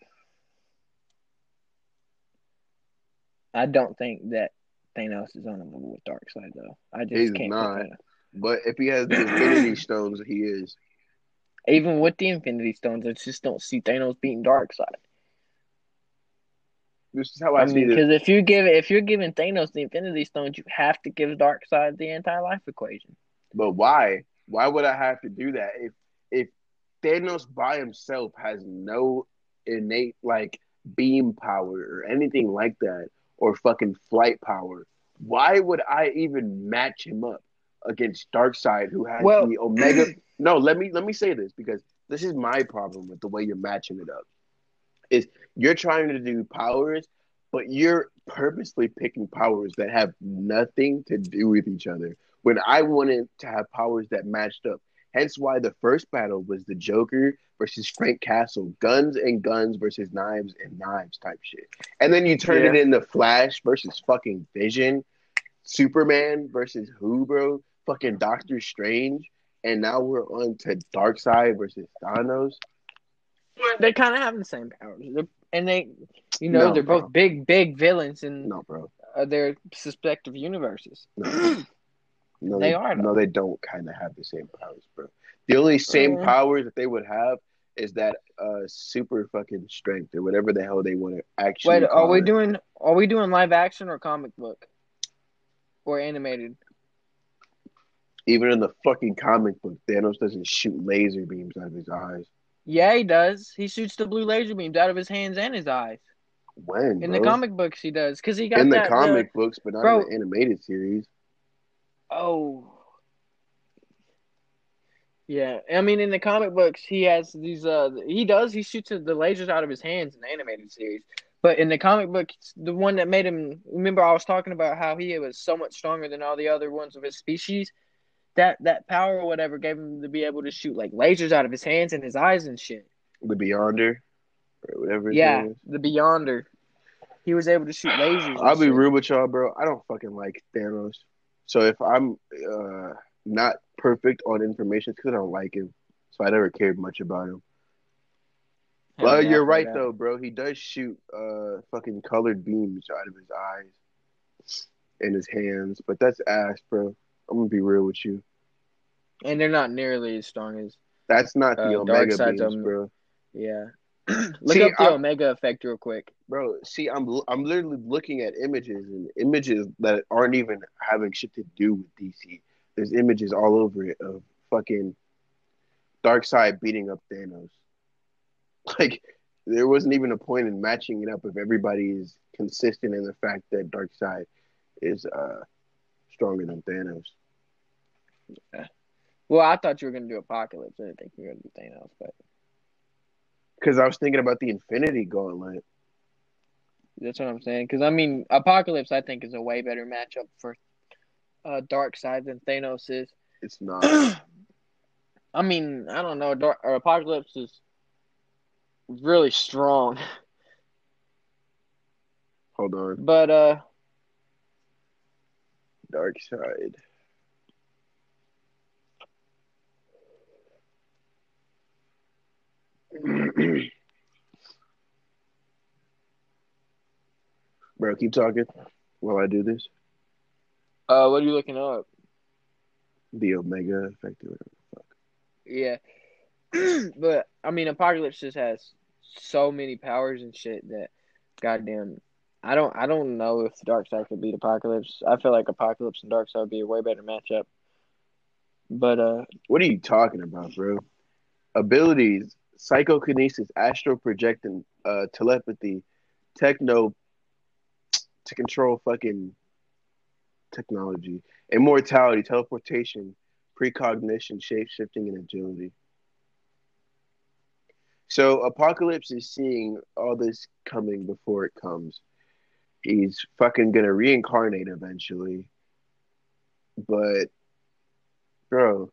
[SPEAKER 1] I don't think that Thanos is on a level with Darkseid, though. I
[SPEAKER 2] he's
[SPEAKER 1] just can't
[SPEAKER 2] not.
[SPEAKER 1] put that.
[SPEAKER 2] But if he has the Infinity Stones, he is.
[SPEAKER 1] Even with the Infinity Stones, I just don't see Thanos beating Darkseid.
[SPEAKER 2] This is how I,
[SPEAKER 1] I
[SPEAKER 2] see
[SPEAKER 1] mean,
[SPEAKER 2] this.
[SPEAKER 1] because if you give if you're giving Thanos the Infinity Stones, you have to give Darkseid the anti-life equation.
[SPEAKER 2] But why? Why would I have to do that if if Thanos by himself has no innate like beam power or anything like that or fucking flight power? Why would I even match him up against Darkseid, who has
[SPEAKER 1] Well,
[SPEAKER 2] the Omega? No, let me let me say this because this is my problem with the way you're matching it up. Is you're trying to do powers, but you're purposely picking powers that have nothing to do with each other. When I wanted to have powers that matched up, Hence why the first battle was the Joker versus Frank Castle, guns and guns versus knives and knives type shit. And then you turned
[SPEAKER 1] Yeah.
[SPEAKER 2] it into Flash versus fucking Vision, Superman versus who, bro? Fucking Doctor Strange. And now we're on to Darkseid versus Thanos.
[SPEAKER 1] They kind of have the same powers, and they, you know,
[SPEAKER 2] No,
[SPEAKER 1] they're
[SPEAKER 2] bro.
[SPEAKER 1] both big, big villains in
[SPEAKER 2] No, bro.
[SPEAKER 1] uh, their respective universes.
[SPEAKER 2] No, no
[SPEAKER 1] They
[SPEAKER 2] they,
[SPEAKER 1] are, though.
[SPEAKER 2] No, they don't kind of have the same powers, bro. The only same
[SPEAKER 1] Uh.
[SPEAKER 2] powers that they would have is that uh super fucking strength or whatever the hell they want to actually
[SPEAKER 1] Wait, are
[SPEAKER 2] call
[SPEAKER 1] we
[SPEAKER 2] it.
[SPEAKER 1] doing? Are we doing live action or comic book, or animated?
[SPEAKER 2] Even in the fucking comic book, Thanos doesn't shoot laser beams out of his eyes.
[SPEAKER 1] Yeah, he does. He shoots the blue laser beams out of his hands and his eyes.
[SPEAKER 2] When,
[SPEAKER 1] In
[SPEAKER 2] bro?
[SPEAKER 1] the comic books, he does because he got
[SPEAKER 2] in the
[SPEAKER 1] that,
[SPEAKER 2] comic
[SPEAKER 1] the,
[SPEAKER 2] books, but not
[SPEAKER 1] bro,
[SPEAKER 2] in the animated series.
[SPEAKER 1] Oh, yeah. I mean, in the comic books, he has these. Uh, he does. He shoots the lasers out of his hands in the animated series. But in the comic book, the one that made him. Remember, I was talking about how he was so much stronger than all the other ones of his species. That that power or whatever gave him to be able to shoot like lasers out of his hands and his eyes and shit.
[SPEAKER 2] The Beyonder, or whatever his
[SPEAKER 1] Yeah,
[SPEAKER 2] name is.
[SPEAKER 1] the Beyonder. He was able to shoot lasers.
[SPEAKER 2] I'll be
[SPEAKER 1] shit.
[SPEAKER 2] real with y'all, bro. I don't fucking like Thanos. So if I'm uh, not perfect on information, because I don't like him, so I never cared much about him. Well,
[SPEAKER 1] yeah,
[SPEAKER 2] you're right
[SPEAKER 1] that.
[SPEAKER 2] though, bro. He does shoot uh fucking colored beams out of his eyes and his hands, but that's ass, bro. I'm gonna be real with you.
[SPEAKER 1] And they're not nearly as strong as.
[SPEAKER 2] That's not the
[SPEAKER 1] uh,
[SPEAKER 2] Omega
[SPEAKER 1] Darkseid's
[SPEAKER 2] beams,
[SPEAKER 1] um,
[SPEAKER 2] bro.
[SPEAKER 1] Yeah. Look
[SPEAKER 2] See,
[SPEAKER 1] up the
[SPEAKER 2] I'm,
[SPEAKER 1] Omega effect real quick.
[SPEAKER 2] Bro, see, I'm I'm literally looking at images and images that aren't even having shit to do with D C. There's images all over it of fucking Darkseid beating up Thanos. Like, there wasn't even a point in matching it up if everybody is consistent in the fact that Darkseid is uh stronger than Thanos.
[SPEAKER 1] Yeah. Well, I thought you were gonna do Apocalypse. I didn't think you were gonna do Thanos, but
[SPEAKER 2] because I was thinking about the Infinity Gauntlet.
[SPEAKER 1] That's what I'm saying. Because I mean, Apocalypse, I think, is a way better matchup for uh, Darkseid than Thanos is.
[SPEAKER 2] It's not.
[SPEAKER 1] I mean, I don't know. Dark, or Apocalypse is really strong.
[SPEAKER 2] Hold on.
[SPEAKER 1] But uh,
[SPEAKER 2] Darkseid. Bro, keep talking while I do this.
[SPEAKER 1] Uh, what are you looking up?
[SPEAKER 2] The Omega effect. Or whatever the fuck.
[SPEAKER 1] Yeah. But, I mean, Apocalypse just has so many powers and shit that, goddamn, I don't I don't know if Darkseid could beat Apocalypse. I feel like Apocalypse and Darkseid would be a way better matchup. But, uh...
[SPEAKER 2] What are you talking about, bro? Abilities, psychokinesis, astral projecting, uh, telepathy, techno, to control fucking technology, immortality, teleportation, precognition, shape-shifting, and agility. So Apocalypse is seeing all this coming before it comes. He's fucking gonna reincarnate eventually. But, bro,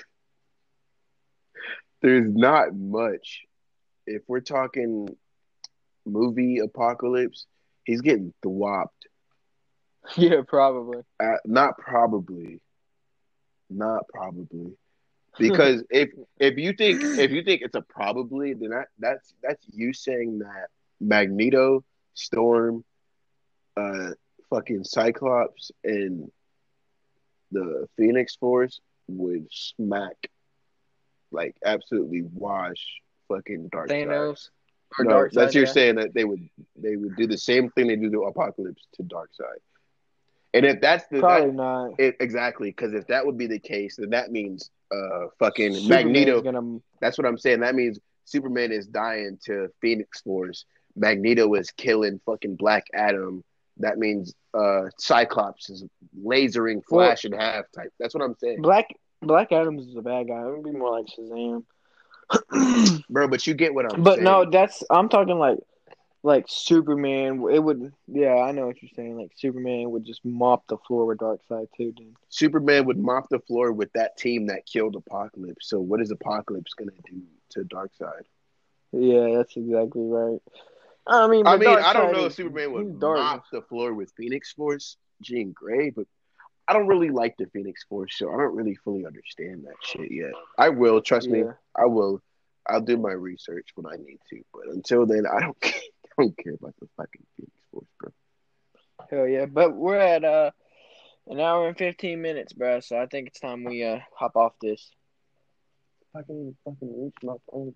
[SPEAKER 2] there's not much. If we're talking movie Apocalypse, he's getting thwopped.
[SPEAKER 1] Yeah, probably.
[SPEAKER 2] Uh, not probably. Not probably. Because if if you think if you think it's a probably, then that, that's that's you saying that Magneto, Storm, uh, fucking Cyclops, and the Phoenix Force would smack, like absolutely wash fucking Darkseid.
[SPEAKER 1] Thanos. Or
[SPEAKER 2] No,
[SPEAKER 1] Darkseid,
[SPEAKER 2] that's you're
[SPEAKER 1] yeah.
[SPEAKER 2] saying that they would they would do the same thing they do to Apocalypse to Darkseid. And if that's the
[SPEAKER 1] Probably
[SPEAKER 2] that,
[SPEAKER 1] not.
[SPEAKER 2] it, exactly, because if that would be the case, then that means uh fucking
[SPEAKER 1] Superman's
[SPEAKER 2] Magneto.
[SPEAKER 1] Gonna...
[SPEAKER 2] That's what I'm saying. That means Superman is dying to Phoenix Force. Magneto is killing fucking Black Adam. That means uh Cyclops is lasering Flash well, in half type. That's what I'm saying.
[SPEAKER 1] Black Black Adam is a bad guy. It would be more like Shazam.
[SPEAKER 2] Bro, but you get what I'm
[SPEAKER 1] but
[SPEAKER 2] saying.
[SPEAKER 1] But no, that's I'm talking like like Superman, it would. Yeah, I know what you're saying. Like Superman would just mop the floor with Darkseid too. Then.
[SPEAKER 2] Superman would mop the floor with that team that killed Apocalypse. So what is Apocalypse gonna do to Darkseid?
[SPEAKER 1] Yeah, that's exactly right. I mean,
[SPEAKER 2] I
[SPEAKER 1] but
[SPEAKER 2] mean, I don't
[SPEAKER 1] Darkseid
[SPEAKER 2] know
[SPEAKER 1] is
[SPEAKER 2] if Superman would
[SPEAKER 1] he's dark.
[SPEAKER 2] mop the floor with Phoenix Force, Jean Grey, but I don't really like the Phoenix Force, so I don't really fully understand that shit yet. I will, trust me,
[SPEAKER 1] Yeah,
[SPEAKER 2] I will. I'll do my research when I need to, but until then, I don't, I don't care about the fucking Phoenix Force, bro.
[SPEAKER 1] hell yeah. But we're at uh an hour and fifteen minutes, bro. So I think it's time we uh hop off this.
[SPEAKER 2] I can even fucking reach my phone.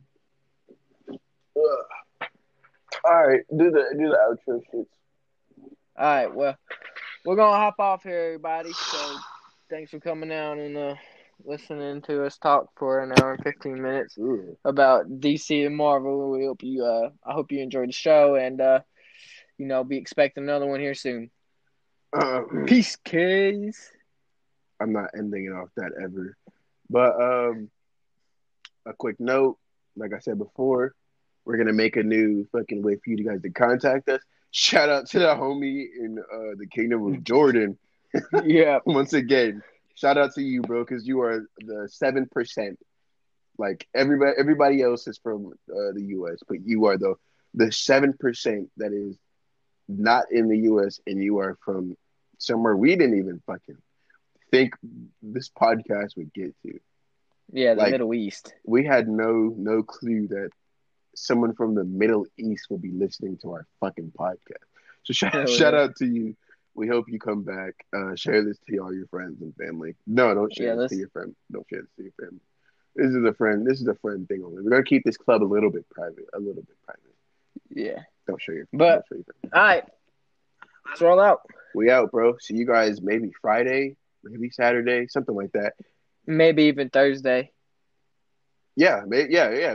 [SPEAKER 2] Ugh. All right, do the do the outro shits.
[SPEAKER 1] All right, well, we're gonna hop off here, everybody. So thanks for coming out and uh listening to us talk for an hour and fifteen minutes
[SPEAKER 2] Ugh.
[SPEAKER 1] about D C and Marvel. We hope you uh I hope you enjoyed the show and uh you know be expecting another one here soon.
[SPEAKER 2] Uh,
[SPEAKER 1] Peace, kids.
[SPEAKER 2] I'm not ending it off that ever, but um, a quick note, like I said before, we're gonna make a new fucking way for you guys to contact us. Shout out to the homie in uh, the Kingdom of Jordan.
[SPEAKER 1] Yeah.
[SPEAKER 2] Once again, shout out to you, bro, because you are the seven percent. Like everybody, everybody else is from uh, the U S, but you are the the seven percent that is not in the U S, and you are from somewhere we didn't even fucking think this podcast would get to.
[SPEAKER 1] Yeah, the
[SPEAKER 2] Like
[SPEAKER 1] Middle East.
[SPEAKER 2] we had no no clue that someone from the Middle East will be listening to our fucking podcast. So shout,
[SPEAKER 1] Hell
[SPEAKER 2] shout
[SPEAKER 1] yeah.
[SPEAKER 2] out to you. We hope you come back. Uh, share this to all your friends and family. No, don't share
[SPEAKER 1] Yeah,
[SPEAKER 2] this to
[SPEAKER 1] let's
[SPEAKER 2] your friend. Don't share this to your family. This is a friend. This is a friend thing only. We're gonna keep this club a little bit private. A little bit private.
[SPEAKER 1] yeah.
[SPEAKER 2] Don't show your.
[SPEAKER 1] But
[SPEAKER 2] Don't show your friends.
[SPEAKER 1] all right. Let's roll out.
[SPEAKER 2] We out, bro. See you guys maybe Friday, maybe Saturday, something like that.
[SPEAKER 1] Maybe even Thursday.
[SPEAKER 2] Yeah, may, yeah, yeah.